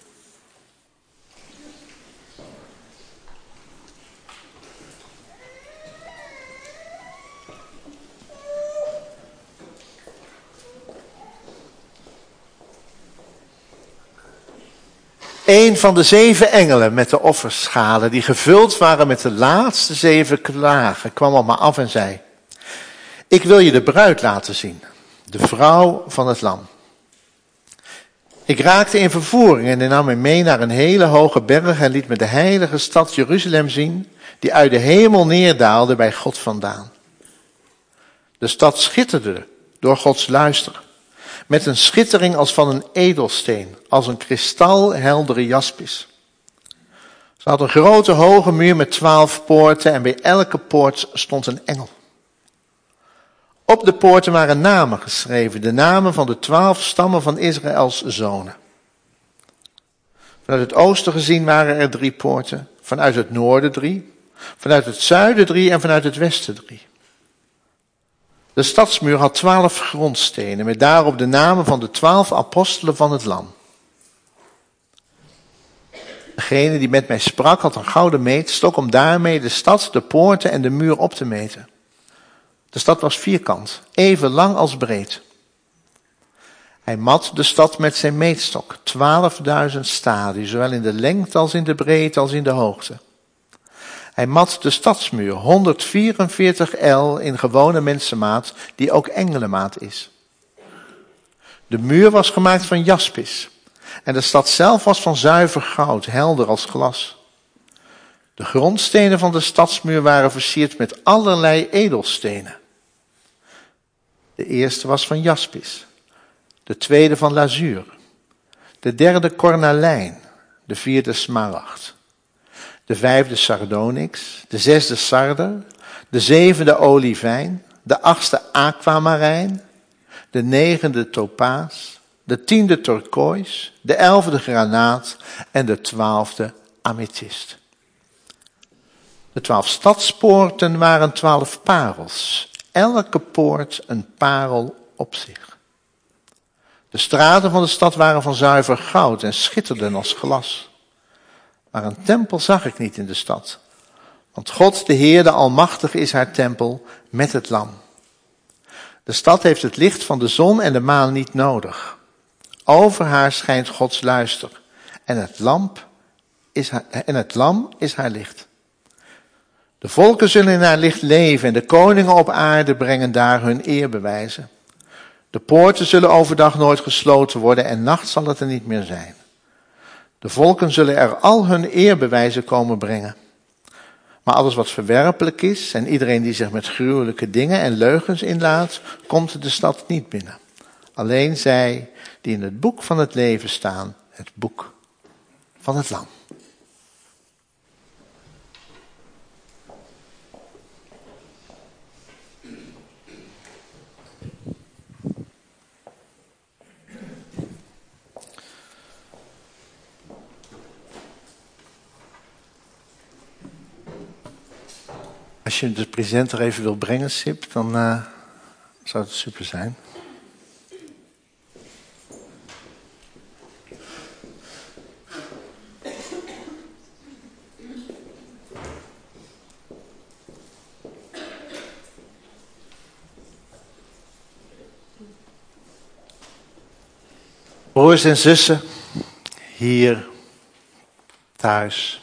Een van de zeven engelen met de offerschalen die gevuld waren met de laatste zeven klagen kwam op me af en zei: ik wil je de bruid laten zien, de vrouw van het lam. Ik raakte in vervoering en hij nam me mee naar een hele hoge berg en liet me de heilige stad Jeruzalem zien, die uit de hemel neerdaalde bij God vandaan. De stad schitterde door Gods luister, met een schittering als van een edelsteen, als een kristalheldere jaspis. Ze had een grote hoge muur met twaalf poorten en bij elke poort stond een engel. Op de poorten waren namen geschreven, de namen van de twaalf stammen van Israëls zonen. Vanuit het oosten gezien waren er drie poorten, vanuit het noorden drie, vanuit het zuiden drie en vanuit het westen drie. De stadsmuur had twaalf grondstenen, met daarop de namen van de twaalf apostelen van het lam. Degene die met mij sprak had een gouden meetstok om daarmee de stad, de poorten en de muur op te meten. De stad was vierkant, even lang als breed. Hij mat de stad met zijn meetstok, twaalfduizend stadien, zowel in de lengte als in de breedte als in de hoogte. Hij mat de stadsmuur, honderdvierenveertig el in gewone mensenmaat, die ook engelenmaat is. De muur was gemaakt van jaspis en de stad zelf was van zuiver goud, helder als glas. De grondstenen van de stadsmuur waren versierd met allerlei edelstenen. De eerste was van jaspis, de tweede van lazuur, de derde kornalijn, de vierde smaragd, de vijfde sardonyx, de zesde sarder, de zevende olivijn, de achtste aquamarijn, de negende topaas, de tiende turkoois, de elfde granaat en de twaalfde amethyst. De twaalf stadspoorten waren twaalf parels, elke poort een parel op zich. De straten van de stad waren van zuiver goud en schitterden als glas. Maar een tempel zag ik niet in de stad, want God de Heer, de Almachtige, is haar tempel met het lam. De stad heeft het licht van de zon en de maan niet nodig. Over haar schijnt Gods luister en het, lamp is haar, en het lam is haar licht. De volken zullen in haar licht leven en de koningen op aarde brengen daar hun eerbewijzen. De poorten zullen overdag nooit gesloten worden en nacht zal het er niet meer zijn. De volken zullen er al hun eerbewijzen komen brengen. Maar alles wat verwerpelijk is en iedereen die zich met gruwelijke dingen en leugens inlaat, komt de stad niet binnen. Alleen zij die in het boek van het leven staan, het boek van het lam. Als je de presenter even wil brengen, Sip, dan uh, zou het super zijn. Broers en zussen, hier, thuis.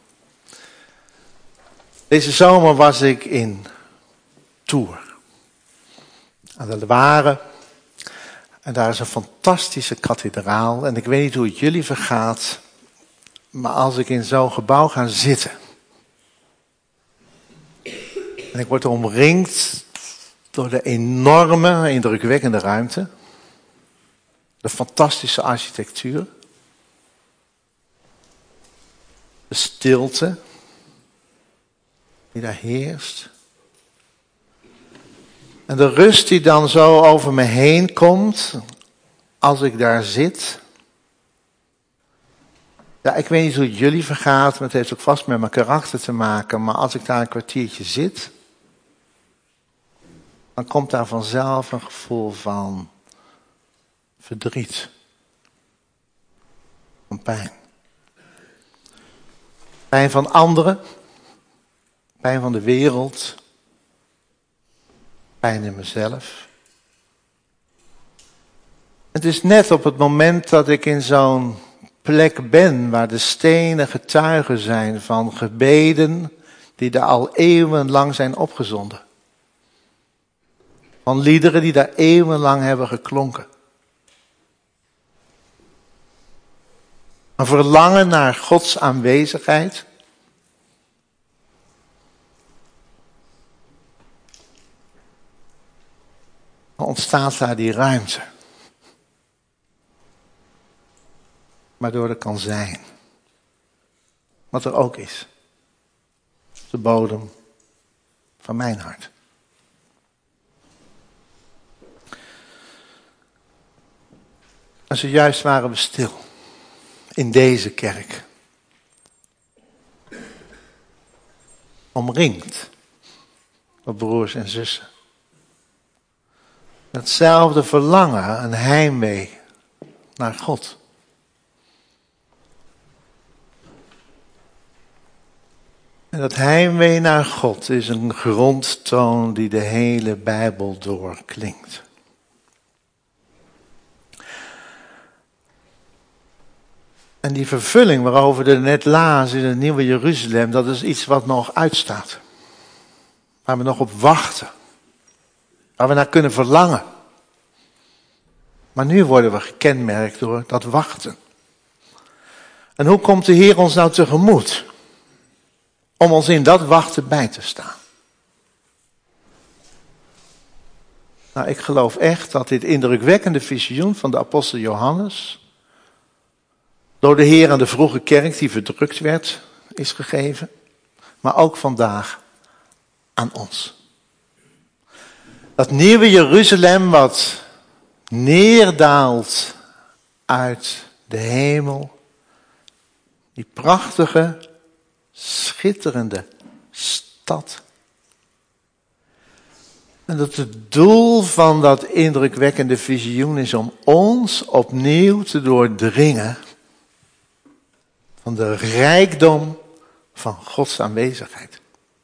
Deze zomer was ik in Tours, aan de Loire. En daar is een fantastische kathedraal. En ik weet niet hoe het jullie vergaat, maar als ik in zo'n gebouw ga zitten en ik word omringd door de enorme, indrukwekkende ruimte, de fantastische architectuur, de stilte die daar heerst. En de rust die dan zo over me heen komt als ik daar zit. Ja, ik weet niet hoe het jullie vergaat, maar het heeft ook vast met mijn karakter te maken. Maar als ik daar een kwartiertje zit, dan komt daar vanzelf een gevoel van verdriet. Van pijn. Pijn van anderen. Pijn van de wereld. Pijn in mezelf. Het is net op het moment dat ik in zo'n plek ben waar de stenen getuigen zijn van gebeden die daar al eeuwenlang zijn opgezonden. Van liederen die daar eeuwenlang hebben geklonken. Een verlangen naar Gods aanwezigheid. Dan ontstaat daar die ruimte. Waardoor er kan zijn. Wat er ook is. De bodem van mijn hart. En zojuist waren we stil. In deze kerk. Omringd. Door broers en zussen. Hetzelfde verlangen, een heimwee naar God. En dat heimwee naar God is een grondtoon die de hele Bijbel doorklinkt. En die vervulling waarover we net lazen in het Nieuwe Jeruzalem, dat is iets wat nog uitstaat. Waar we nog op wachten. Waar we naar kunnen verlangen. Maar nu worden we gekenmerkt door dat wachten. En hoe komt de Heer ons nou tegemoet? Om ons in dat wachten bij te staan. Nou, ik geloof echt dat dit indrukwekkende visioen van de apostel Johannes door de Heer aan de vroege kerk die verdrukt werd, is gegeven. Maar ook vandaag aan ons. Dat nieuwe Jeruzalem wat neerdaalt uit de hemel. Die prachtige, schitterende stad. En dat het doel van dat indrukwekkende visioen is om ons opnieuw te doordringen van de rijkdom van Gods aanwezigheid.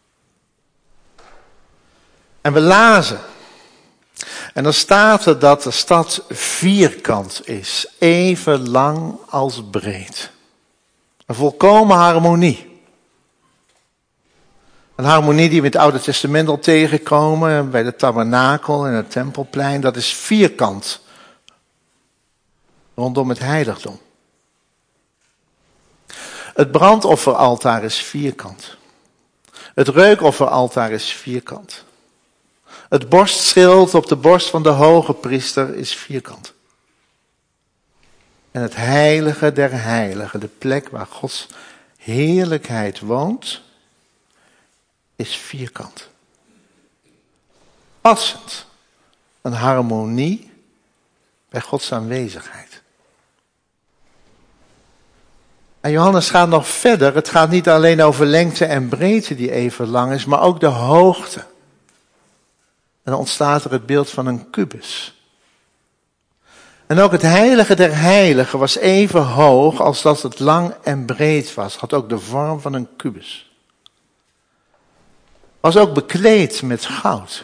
En we lazen. En dan staat er dat de stad vierkant is. Even lang als breed. Een volkomen harmonie. Een harmonie die we in het Oude Testament al tegenkomen. Bij de tabernakel en het tempelplein. Dat is vierkant. Rondom het heiligdom. Het brandofferaltaar is vierkant. Het reukofferaltaar is vierkant. Het borstschild op de borst van de hoge priester is vierkant. En het heilige der heiligen, de plek waar Gods heerlijkheid woont, is vierkant. Passend. Een harmonie bij Gods aanwezigheid. En Johannes gaat nog verder. Het gaat niet alleen over lengte en breedte die even lang is, maar ook de hoogte. En dan ontstaat er het beeld van een kubus. En ook het heilige der heiligen was even hoog als dat het lang en breed was. Had ook de vorm van een kubus. Was ook bekleed met goud.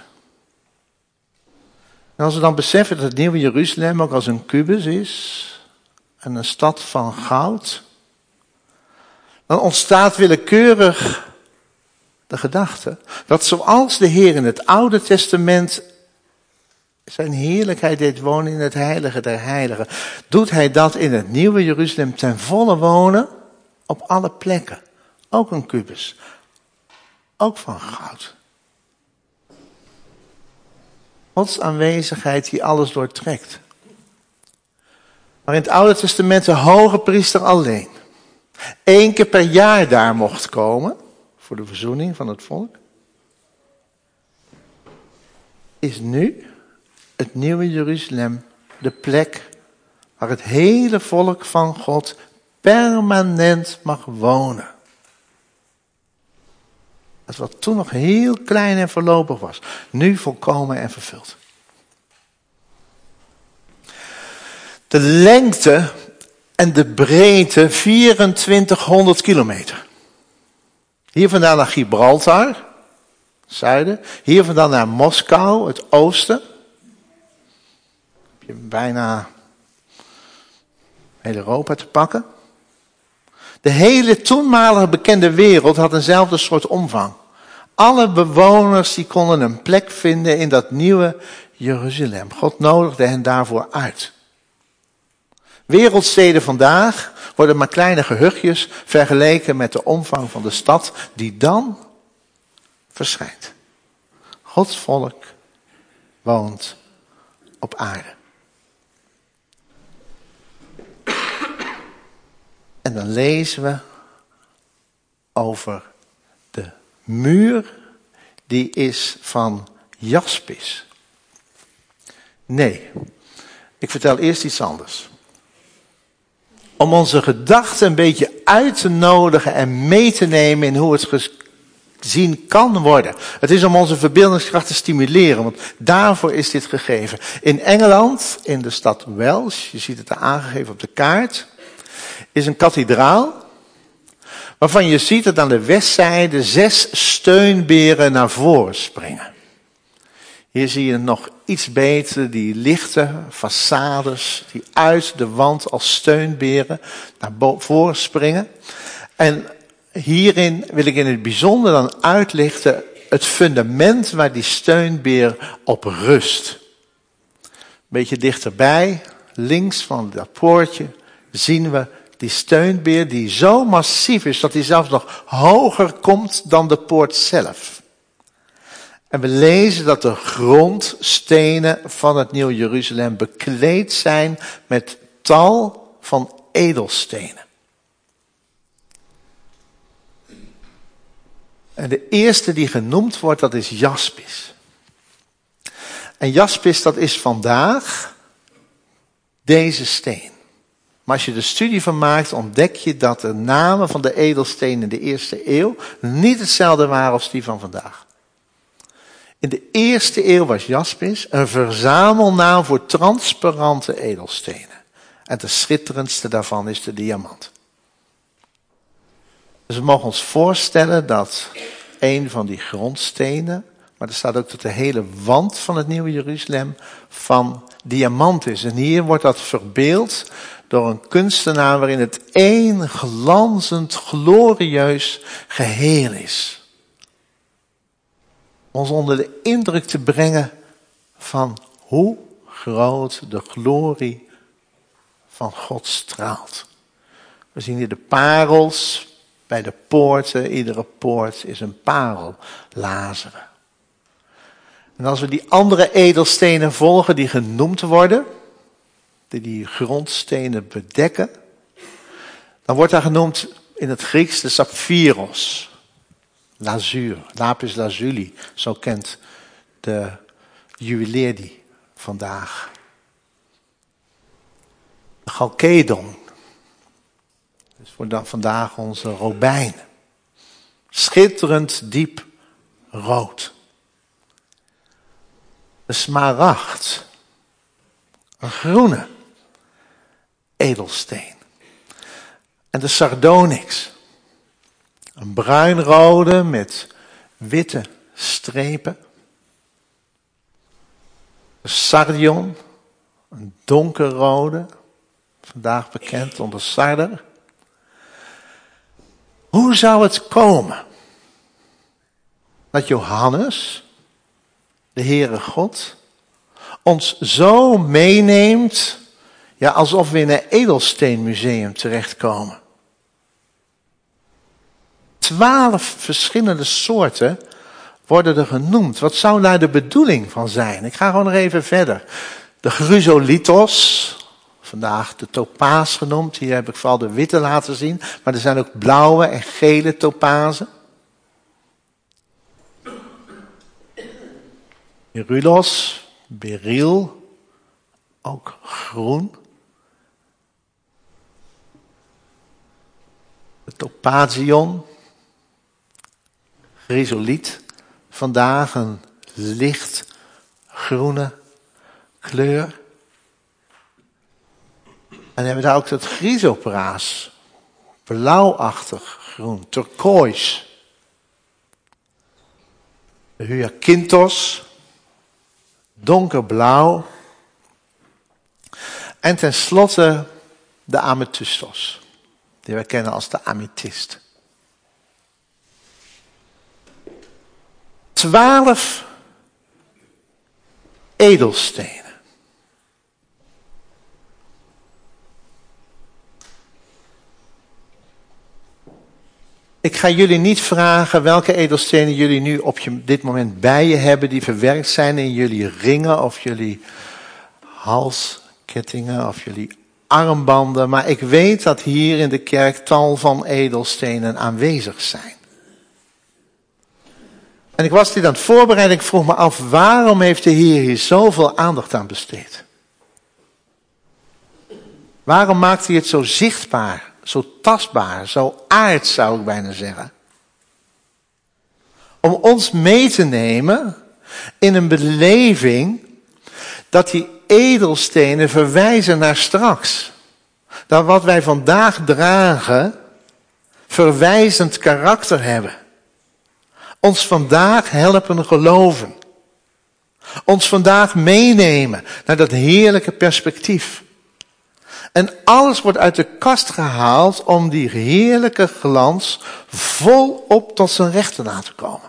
En als we dan beseffen dat het nieuwe Jeruzalem ook als een kubus is. En een stad van goud. Dan ontstaat willekeurig de gedachte dat zoals de Heer in het Oude Testament zijn heerlijkheid deed wonen in het heilige der heiligen, doet hij dat in het nieuwe Jeruzalem ten volle wonen op alle plekken. Ook een kubus. Ook van goud. Gods aanwezigheid die alles doortrekt. Maar in het Oude Testament de hoge priester alleen. Eén keer per jaar daar mocht komen, voor de verzoening van het volk. Is nu het nieuwe Jeruzalem de plek waar het hele volk van God permanent mag wonen. Dat is wat toen nog heel klein en voorlopig was. Nu volkomen en vervuld. De lengte en de breedte vierentwintighonderd kilometer. Hier vandaan naar Gibraltar, zuiden. Hier vandaan naar Moskou, het oosten. Heb je bijna heel Europa te pakken. De hele toenmalige bekende wereld had eenzelfde soort omvang. Alle bewoners die konden een plek vinden in dat nieuwe Jeruzalem. God nodigde hen daarvoor uit. Wereldsteden vandaag worden maar kleine gehuchtjes vergeleken met de omvang van de stad die dan verschijnt. Gods volk woont op aarde. En dan lezen we over de muur die is van jaspis. Nee, ik vertel eerst iets anders. Om onze gedachten een beetje uit te nodigen en mee te nemen in hoe het gezien kan worden. Het is om onze verbeeldingskracht te stimuleren, want daarvoor is dit gegeven. In Engeland, in de stad Welsh, je ziet het er aangegeven op de kaart, is een kathedraal, waarvan je ziet dat aan de westzijde zes steunberen naar voren springen. Hier zie je nog iets beter die lichte façades die uit de wand als steunberen naar voren springen. En hierin wil ik in het bijzonder dan uitlichten het fundament waar die steunbeer op rust. Een beetje dichterbij, links van dat poortje, zien we die steunbeer die zo massief is dat hij zelfs nog hoger komt dan de poort zelf. En we lezen dat de grondstenen van het Nieuw Jeruzalem bekleed zijn met tal van edelstenen. En de eerste die genoemd wordt, dat is jaspis. En jaspis, dat is vandaag deze steen. Maar als je er studie van maakt, ontdek je dat de namen van de edelstenen in de eerste eeuw niet hetzelfde waren als die van vandaag. In de eerste eeuw was jaspis een verzamelnaam voor transparante edelstenen. En de schitterendste daarvan is de diamant. Dus we mogen ons voorstellen dat een van die grondstenen, maar er staat ook dat de hele wand van het Nieuwe Jeruzalem van diamant is. En hier wordt dat verbeeld door een kunstenaar waarin het één glanzend, glorieus geheel is. Ons onder de indruk te brengen van hoe groot de glorie van God straalt. We zien hier de parels bij de poorten. Iedere poort is een parel, lazeren. En als we die andere edelstenen volgen die genoemd worden, die die grondstenen bedekken, dan wordt daar genoemd in het Grieks de sapfiros. Lazuur, lapis lazuli, zo kent de juwelier die vandaag. De chalkedon, dus voor dan vandaag onze robijn. Schitterend diep rood. De smaragd, een groene edelsteen. En de sardonyx. Een bruinrode met witte strepen. De sardion, een donkerrode, vandaag bekend onder sarder. Hoe zou het komen dat Johannes, de Heere God, ons zo meeneemt, ja, alsof we in een edelsteenmuseum terechtkomen? Twaalf verschillende soorten worden er genoemd. Wat zou daar de bedoeling van zijn? Ik ga gewoon nog even verder. De chrysolitos, vandaag de topaas genoemd. Hier heb ik vooral de witte laten zien. Maar er zijn ook blauwe en gele topazen. Berylos, beryl, ook groen. de topazion, chrysoliet, vandaag een licht groene kleur. En dan hebben we daar ook dat chrysopraas, blauwachtig groen, turkoois. De hyacinthos, donkerblauw. En tenslotte de amethystos, die wij kennen als de amethyst. Twaalf edelstenen. Ik ga jullie niet vragen welke edelstenen jullie nu op je, dit moment bij je hebben, die verwerkt zijn in jullie ringen of jullie halskettingen of jullie armbanden. Maar ik weet dat hier in de kerk tal van edelstenen aanwezig zijn. En ik was dit aan het voorbereiden, ik vroeg me af, waarom heeft de Heer hier zoveel aandacht aan besteed? Waarom maakt hij het zo zichtbaar, zo tastbaar, zo aards zou ik bijna zeggen? Om ons mee te nemen in een beleving dat die edelstenen verwijzen naar straks. Dat wat wij vandaag dragen verwijzend karakter hebben. Ons vandaag helpen geloven. Ons vandaag meenemen naar dat heerlijke perspectief. En alles wordt uit de kast gehaald om die heerlijke glans volop tot zijn recht te laten komen.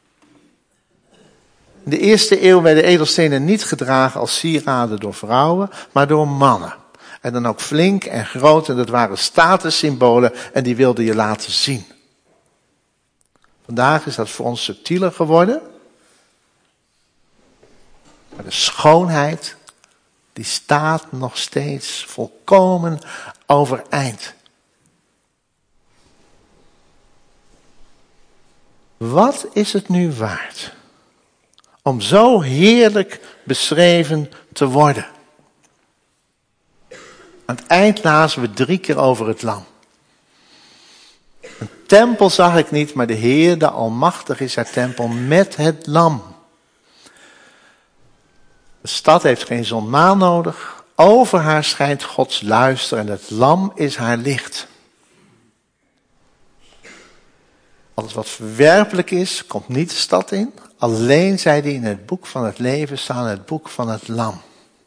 In de eerste eeuw werden edelstenen niet gedragen als sieraden door vrouwen, maar door mannen. En dan ook flink en groot, en dat waren statussymbolen en die wilden je laten zien. Vandaag is dat voor ons subtieler geworden. Maar de schoonheid, die staat nog steeds volkomen overeind. Wat is het nu waard om zo heerlijk beschreven te worden? Aan het eind lazen we drie keer over het lam. Een tempel zag ik niet, maar de Heer, de Almachtige, is haar tempel met het lam. De stad heeft geen zon maan nodig. Over haar schijnt Gods luister en het lam is haar licht. Alles wat verwerpelijk is, komt niet de stad in. Alleen zij die in het boek van het leven staan, het boek van het lam.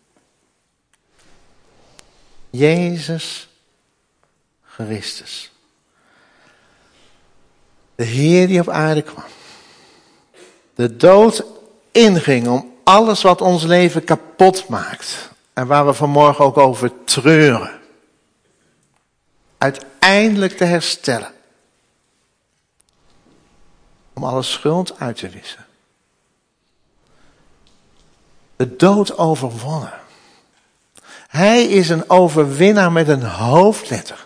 Jezus Christus. De Heer die op aarde kwam. De dood inging om alles wat ons leven kapot maakt. En waar we vanmorgen ook over treuren. Uiteindelijk te herstellen. Om alle schuld uit te wissen. De dood overwonnen. Hij is een overwinnaar met een hoofdletter.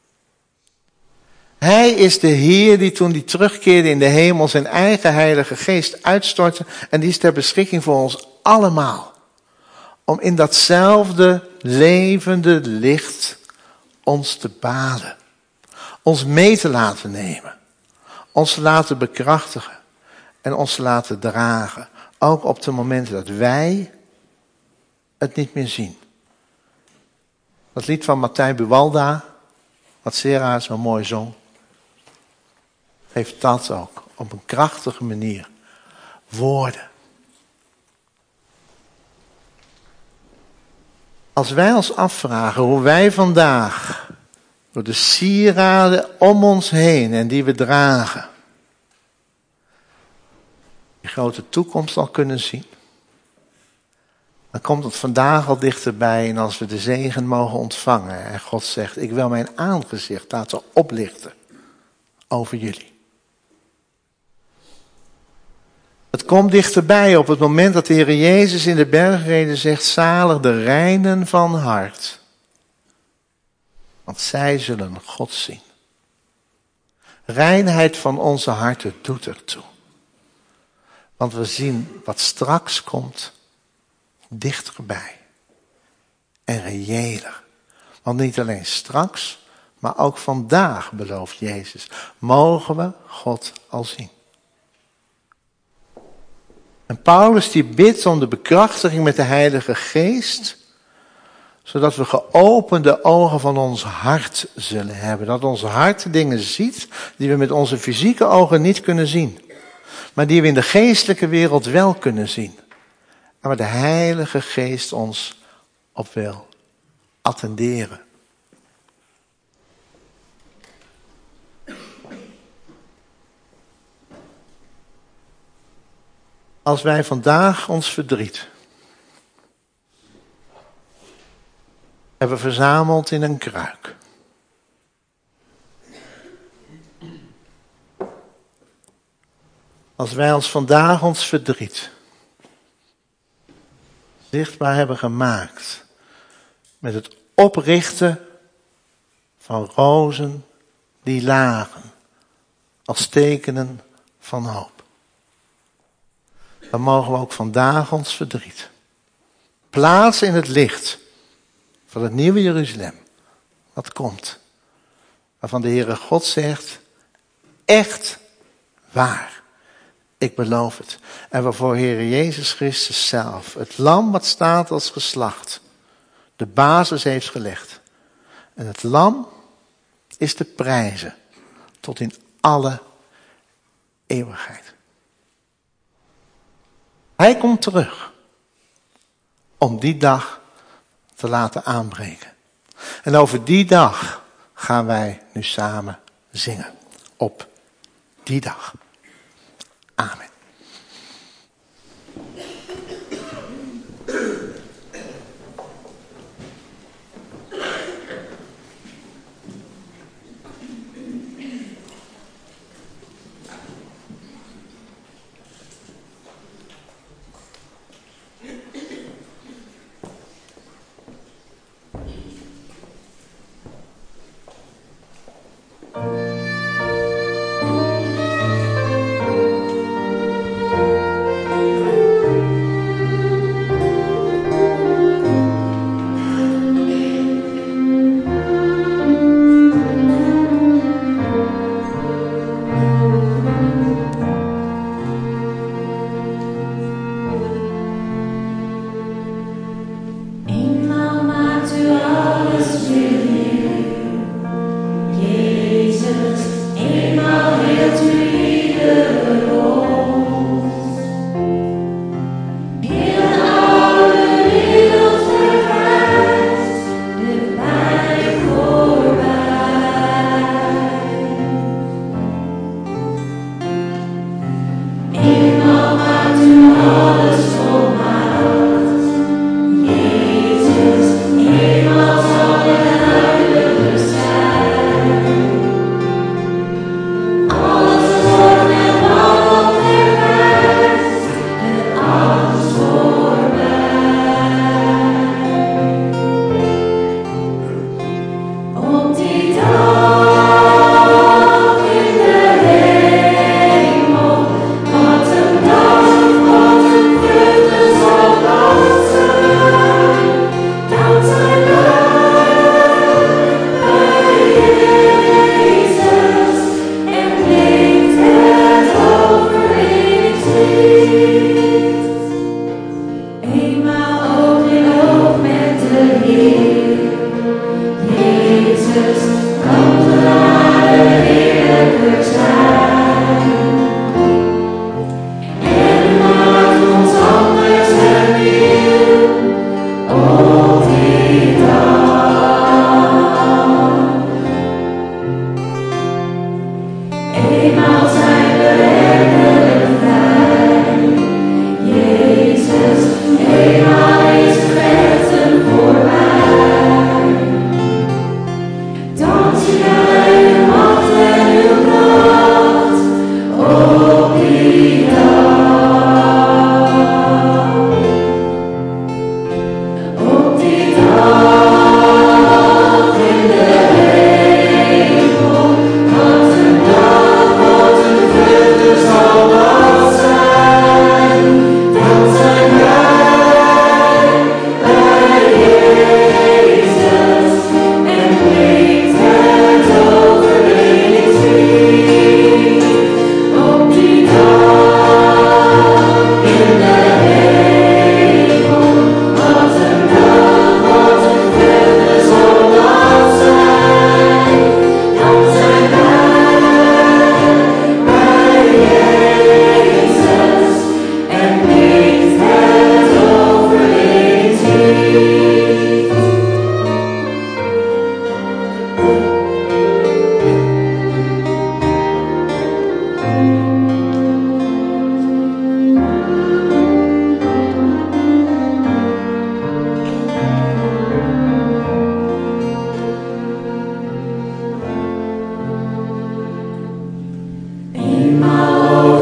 Hij is de Heer die toen hij terugkeerde in de hemel zijn eigen heilige geest uitstortte. En die is ter beschikking voor ons allemaal. Om in datzelfde levende licht ons te baden. Ons mee te laten nemen. Ons te laten bekrachtigen. En ons te laten dragen. Ook op de momenten dat wij het niet meer zien. Dat lied van Martijn Buwalda, wat Sarah zo mooi zong, geeft dat ook op een krachtige manier woorden. Als wij ons afvragen hoe wij vandaag door de sieraden om ons heen en die we dragen, die grote toekomst al kunnen zien, dan komt het vandaag al dichterbij en als we de zegen mogen ontvangen en God zegt, ik wil mijn aangezicht laten oplichten over jullie. Het komt dichterbij op het moment dat de Heer Jezus in de bergreden zegt, zalig de reinen van hart, want zij zullen God zien. Reinheid van onze harten doet ertoe. Want we zien wat straks komt dichterbij en reëler. Want niet alleen straks, Maar ook vandaag, belooft Jezus, mogen we God al zien. En Paulus die bidt om de bekrachtiging met de Heilige Geest, zodat we geopende ogen van ons hart zullen hebben. Dat ons hart dingen ziet die we met onze fysieke ogen niet kunnen zien. Maar die we in de geestelijke wereld wel kunnen zien. En waar de Heilige Geest ons op wil attenderen. Als wij vandaag ons verdriet hebben verzameld in een kruik. Als wij ons vandaag ons verdriet zichtbaar hebben gemaakt met het oprichten van rozen die lagen als tekenen van hoop. Dan mogen we ook vandaag ons verdriet plaatsen in het licht van het nieuwe Jeruzalem. Wat komt. Waarvan de Heere God zegt, echt waar. Ik beloof het. En waarvoor Heere Jezus Christus zelf, het lam wat staat als geslacht, de basis heeft gelegd. En het lam is te prijzen tot in alle eeuwigheid. Hij komt terug om die dag te laten aanbreken. En over die dag gaan wij nu samen zingen. Op die dag. Amen.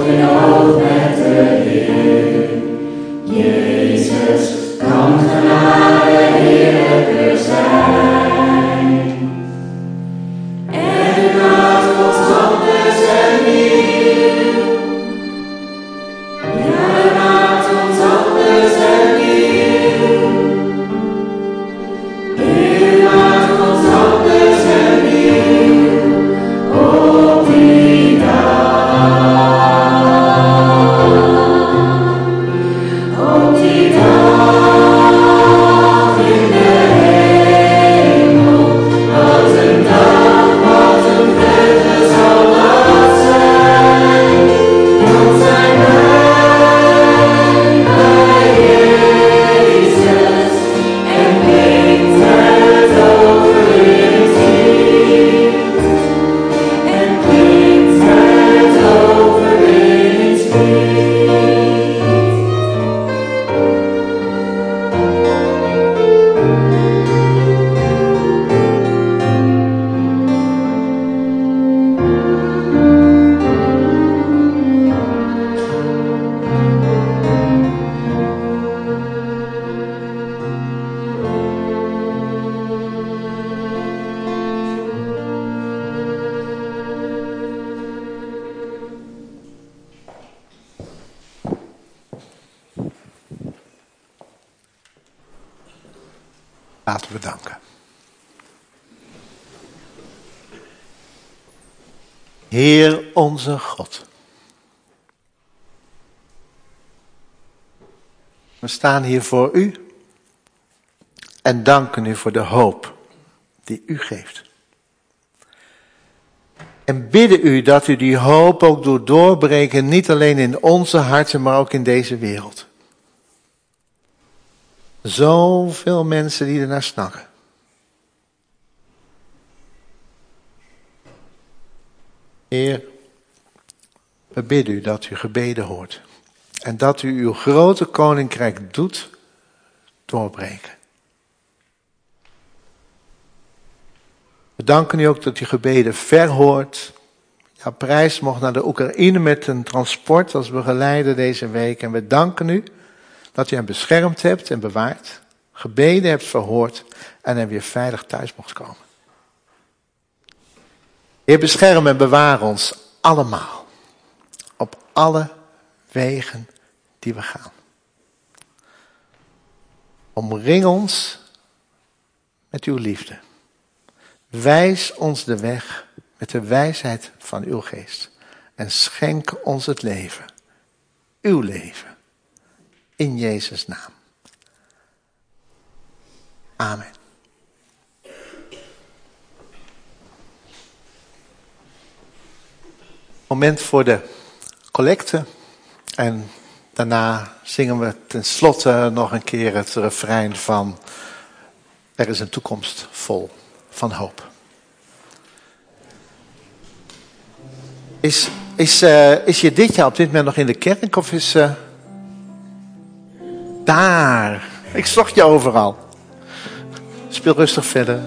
Laten we danken. Heer onze God. We staan hier voor u en danken u voor de hoop die u geeft. En bidden u dat u die hoop ook doet doorbreken, niet alleen in onze harten, maar ook in deze wereld. Zoveel mensen die ernaar snakken. Heer, we bidden u dat u gebeden hoort. En dat u uw grote koninkrijk doet doorbreken. We danken u ook dat u gebeden verhoort. Ja, prijs mocht naar de Oekraïne met een transport als begeleider deze week. En we danken u dat u hem beschermd hebt en bewaard. Gebeden hebt verhoord en hem weer veilig thuis mocht komen. Heer, bescherm en bewaar ons allemaal. Op alle wegen die we gaan. Omring ons met uw liefde. Wijs ons de weg met de wijsheid van uw geest. En schenk ons het leven. Uw leven. In Jezus' naam. Amen. Moment voor de collecte. En daarna zingen we tenslotte nog een keer het refrein van Er is een toekomst vol van hoop. Is, is, uh, is je dit jaar op dit moment nog in de kerk of is... Uh, daar. Ik zocht je overal. Speel rustig verder.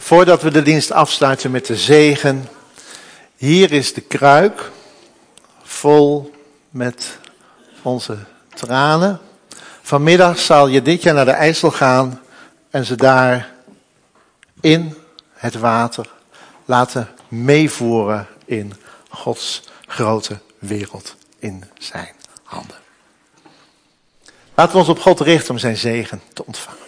Voordat we de dienst afsluiten met de zegen. Hier is de kruik. Vol met onze tranen. Vanmiddag zal je dit jaar naar de IJssel gaan. En ze daar in het water laten meevoeren in Gods grote wereld in zijn handen. Laten we ons op God richten om zijn zegen te ontvangen.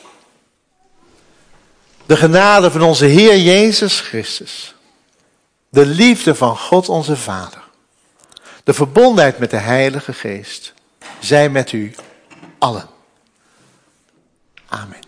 De genade van onze Heer Jezus Christus. De liefde van God onze Vader. De verbondenheid met de Heilige Geest. Zij met u allen. Amen.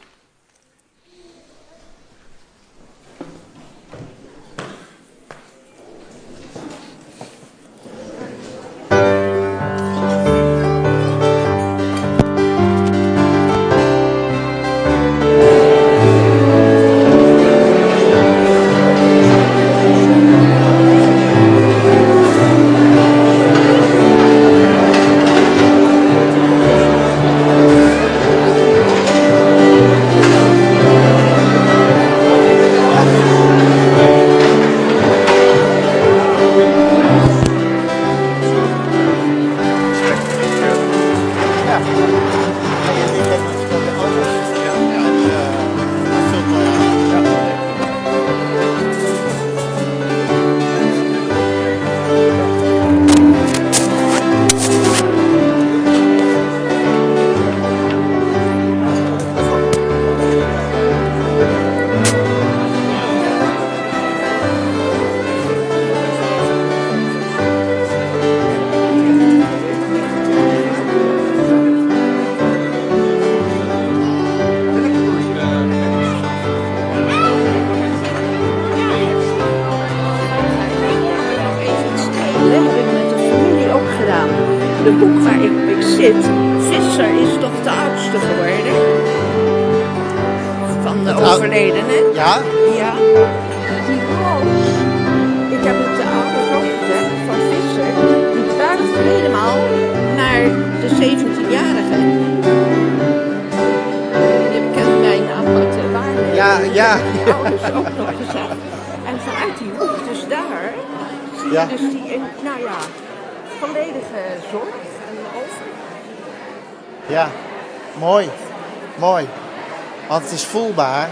Het is voelbaar.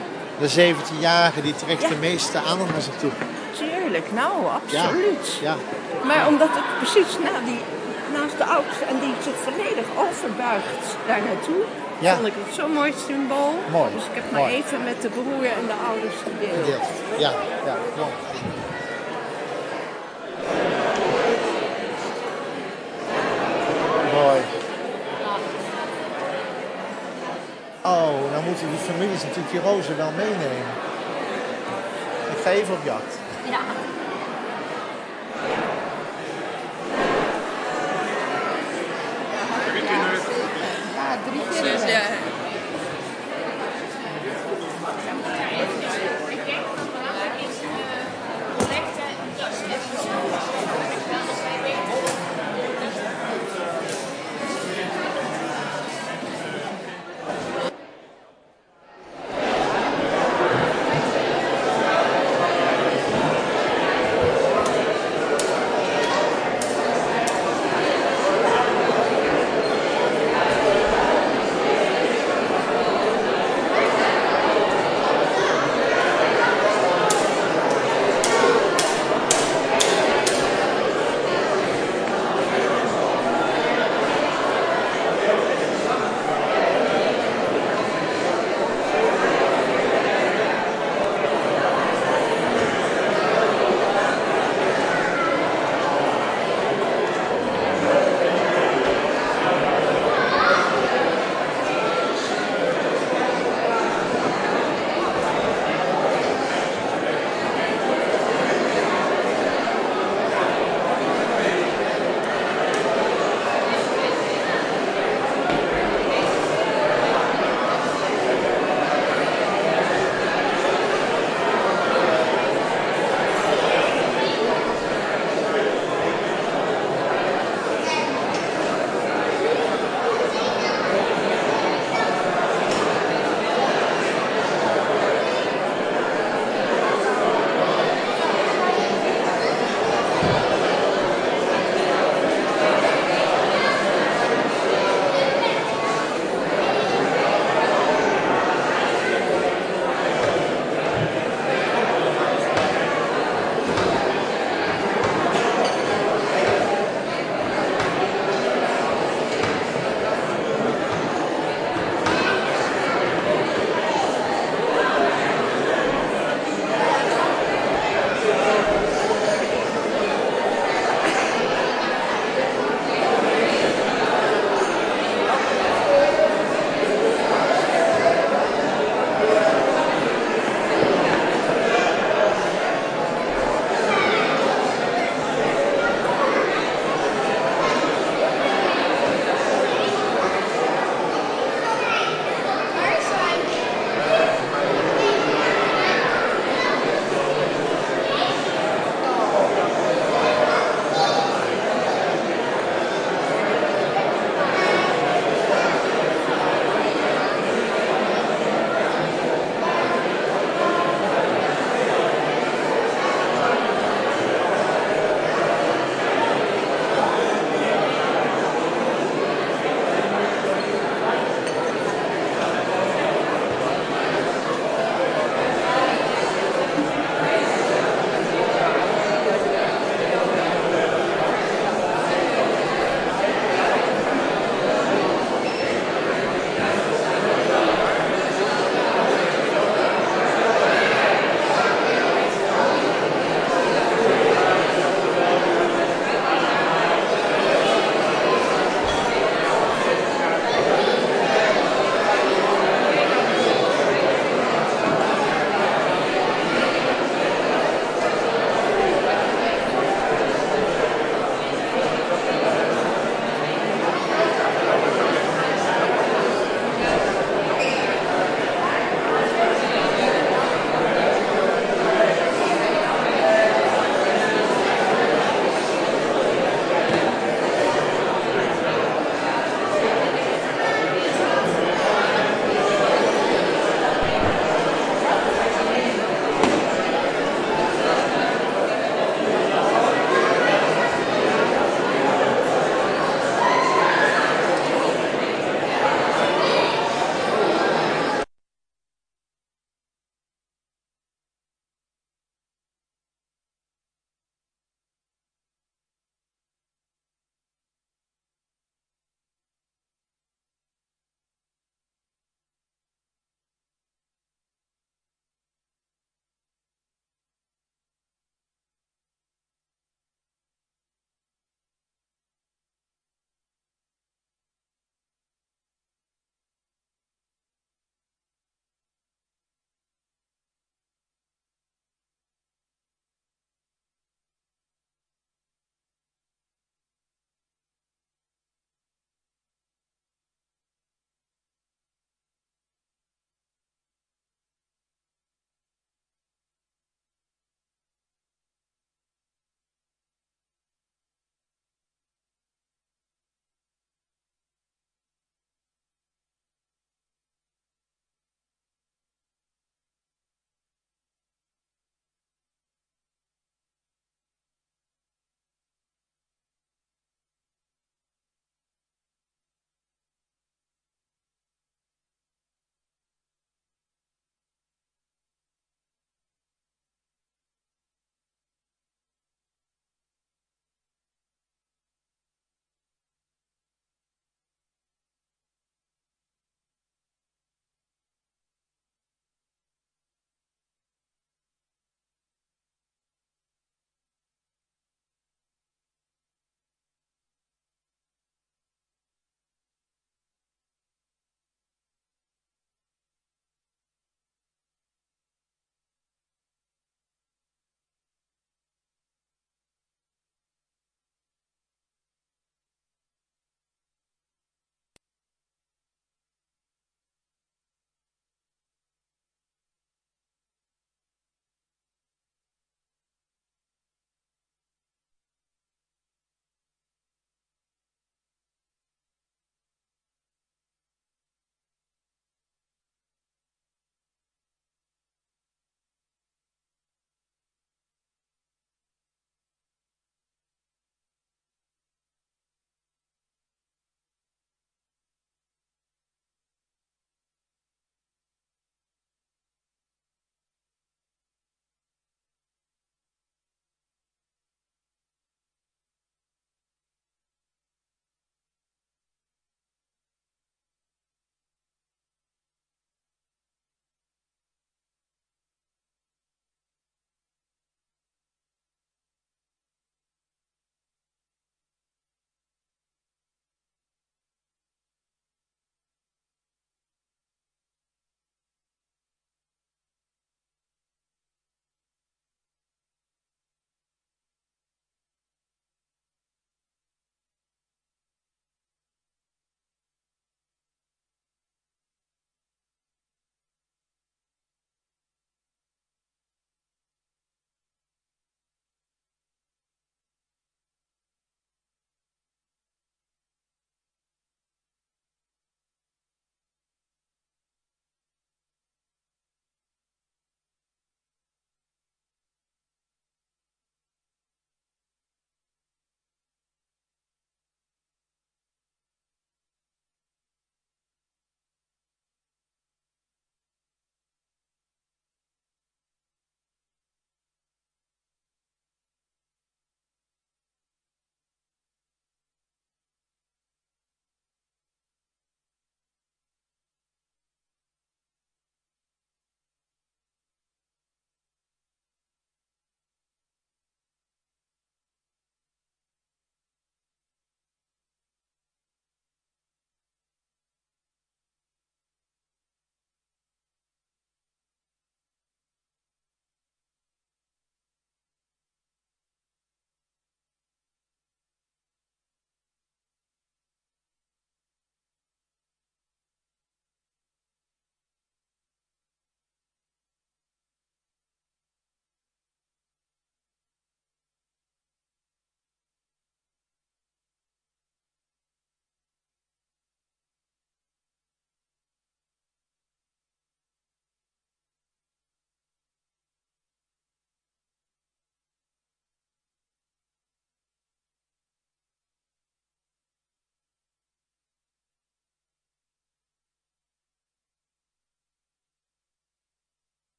De zeventienjarige die trekt ja. de meeste aandacht naar zich toe. Tuurlijk, nou, absoluut. Ja. Ja. Maar omdat het precies na die, naast de oudste en die zich volledig overbuigt daar naartoe, ja. vond ik het zo'n mooi symbool. Mooi. Dus ik heb maar mooi. even met de broer en de ouders gedeeld. Ja, ja, klopt. Mooi. Oh, dan moeten die families natuurlijk die rozen wel meenemen. Ik ga even op jacht. Ja.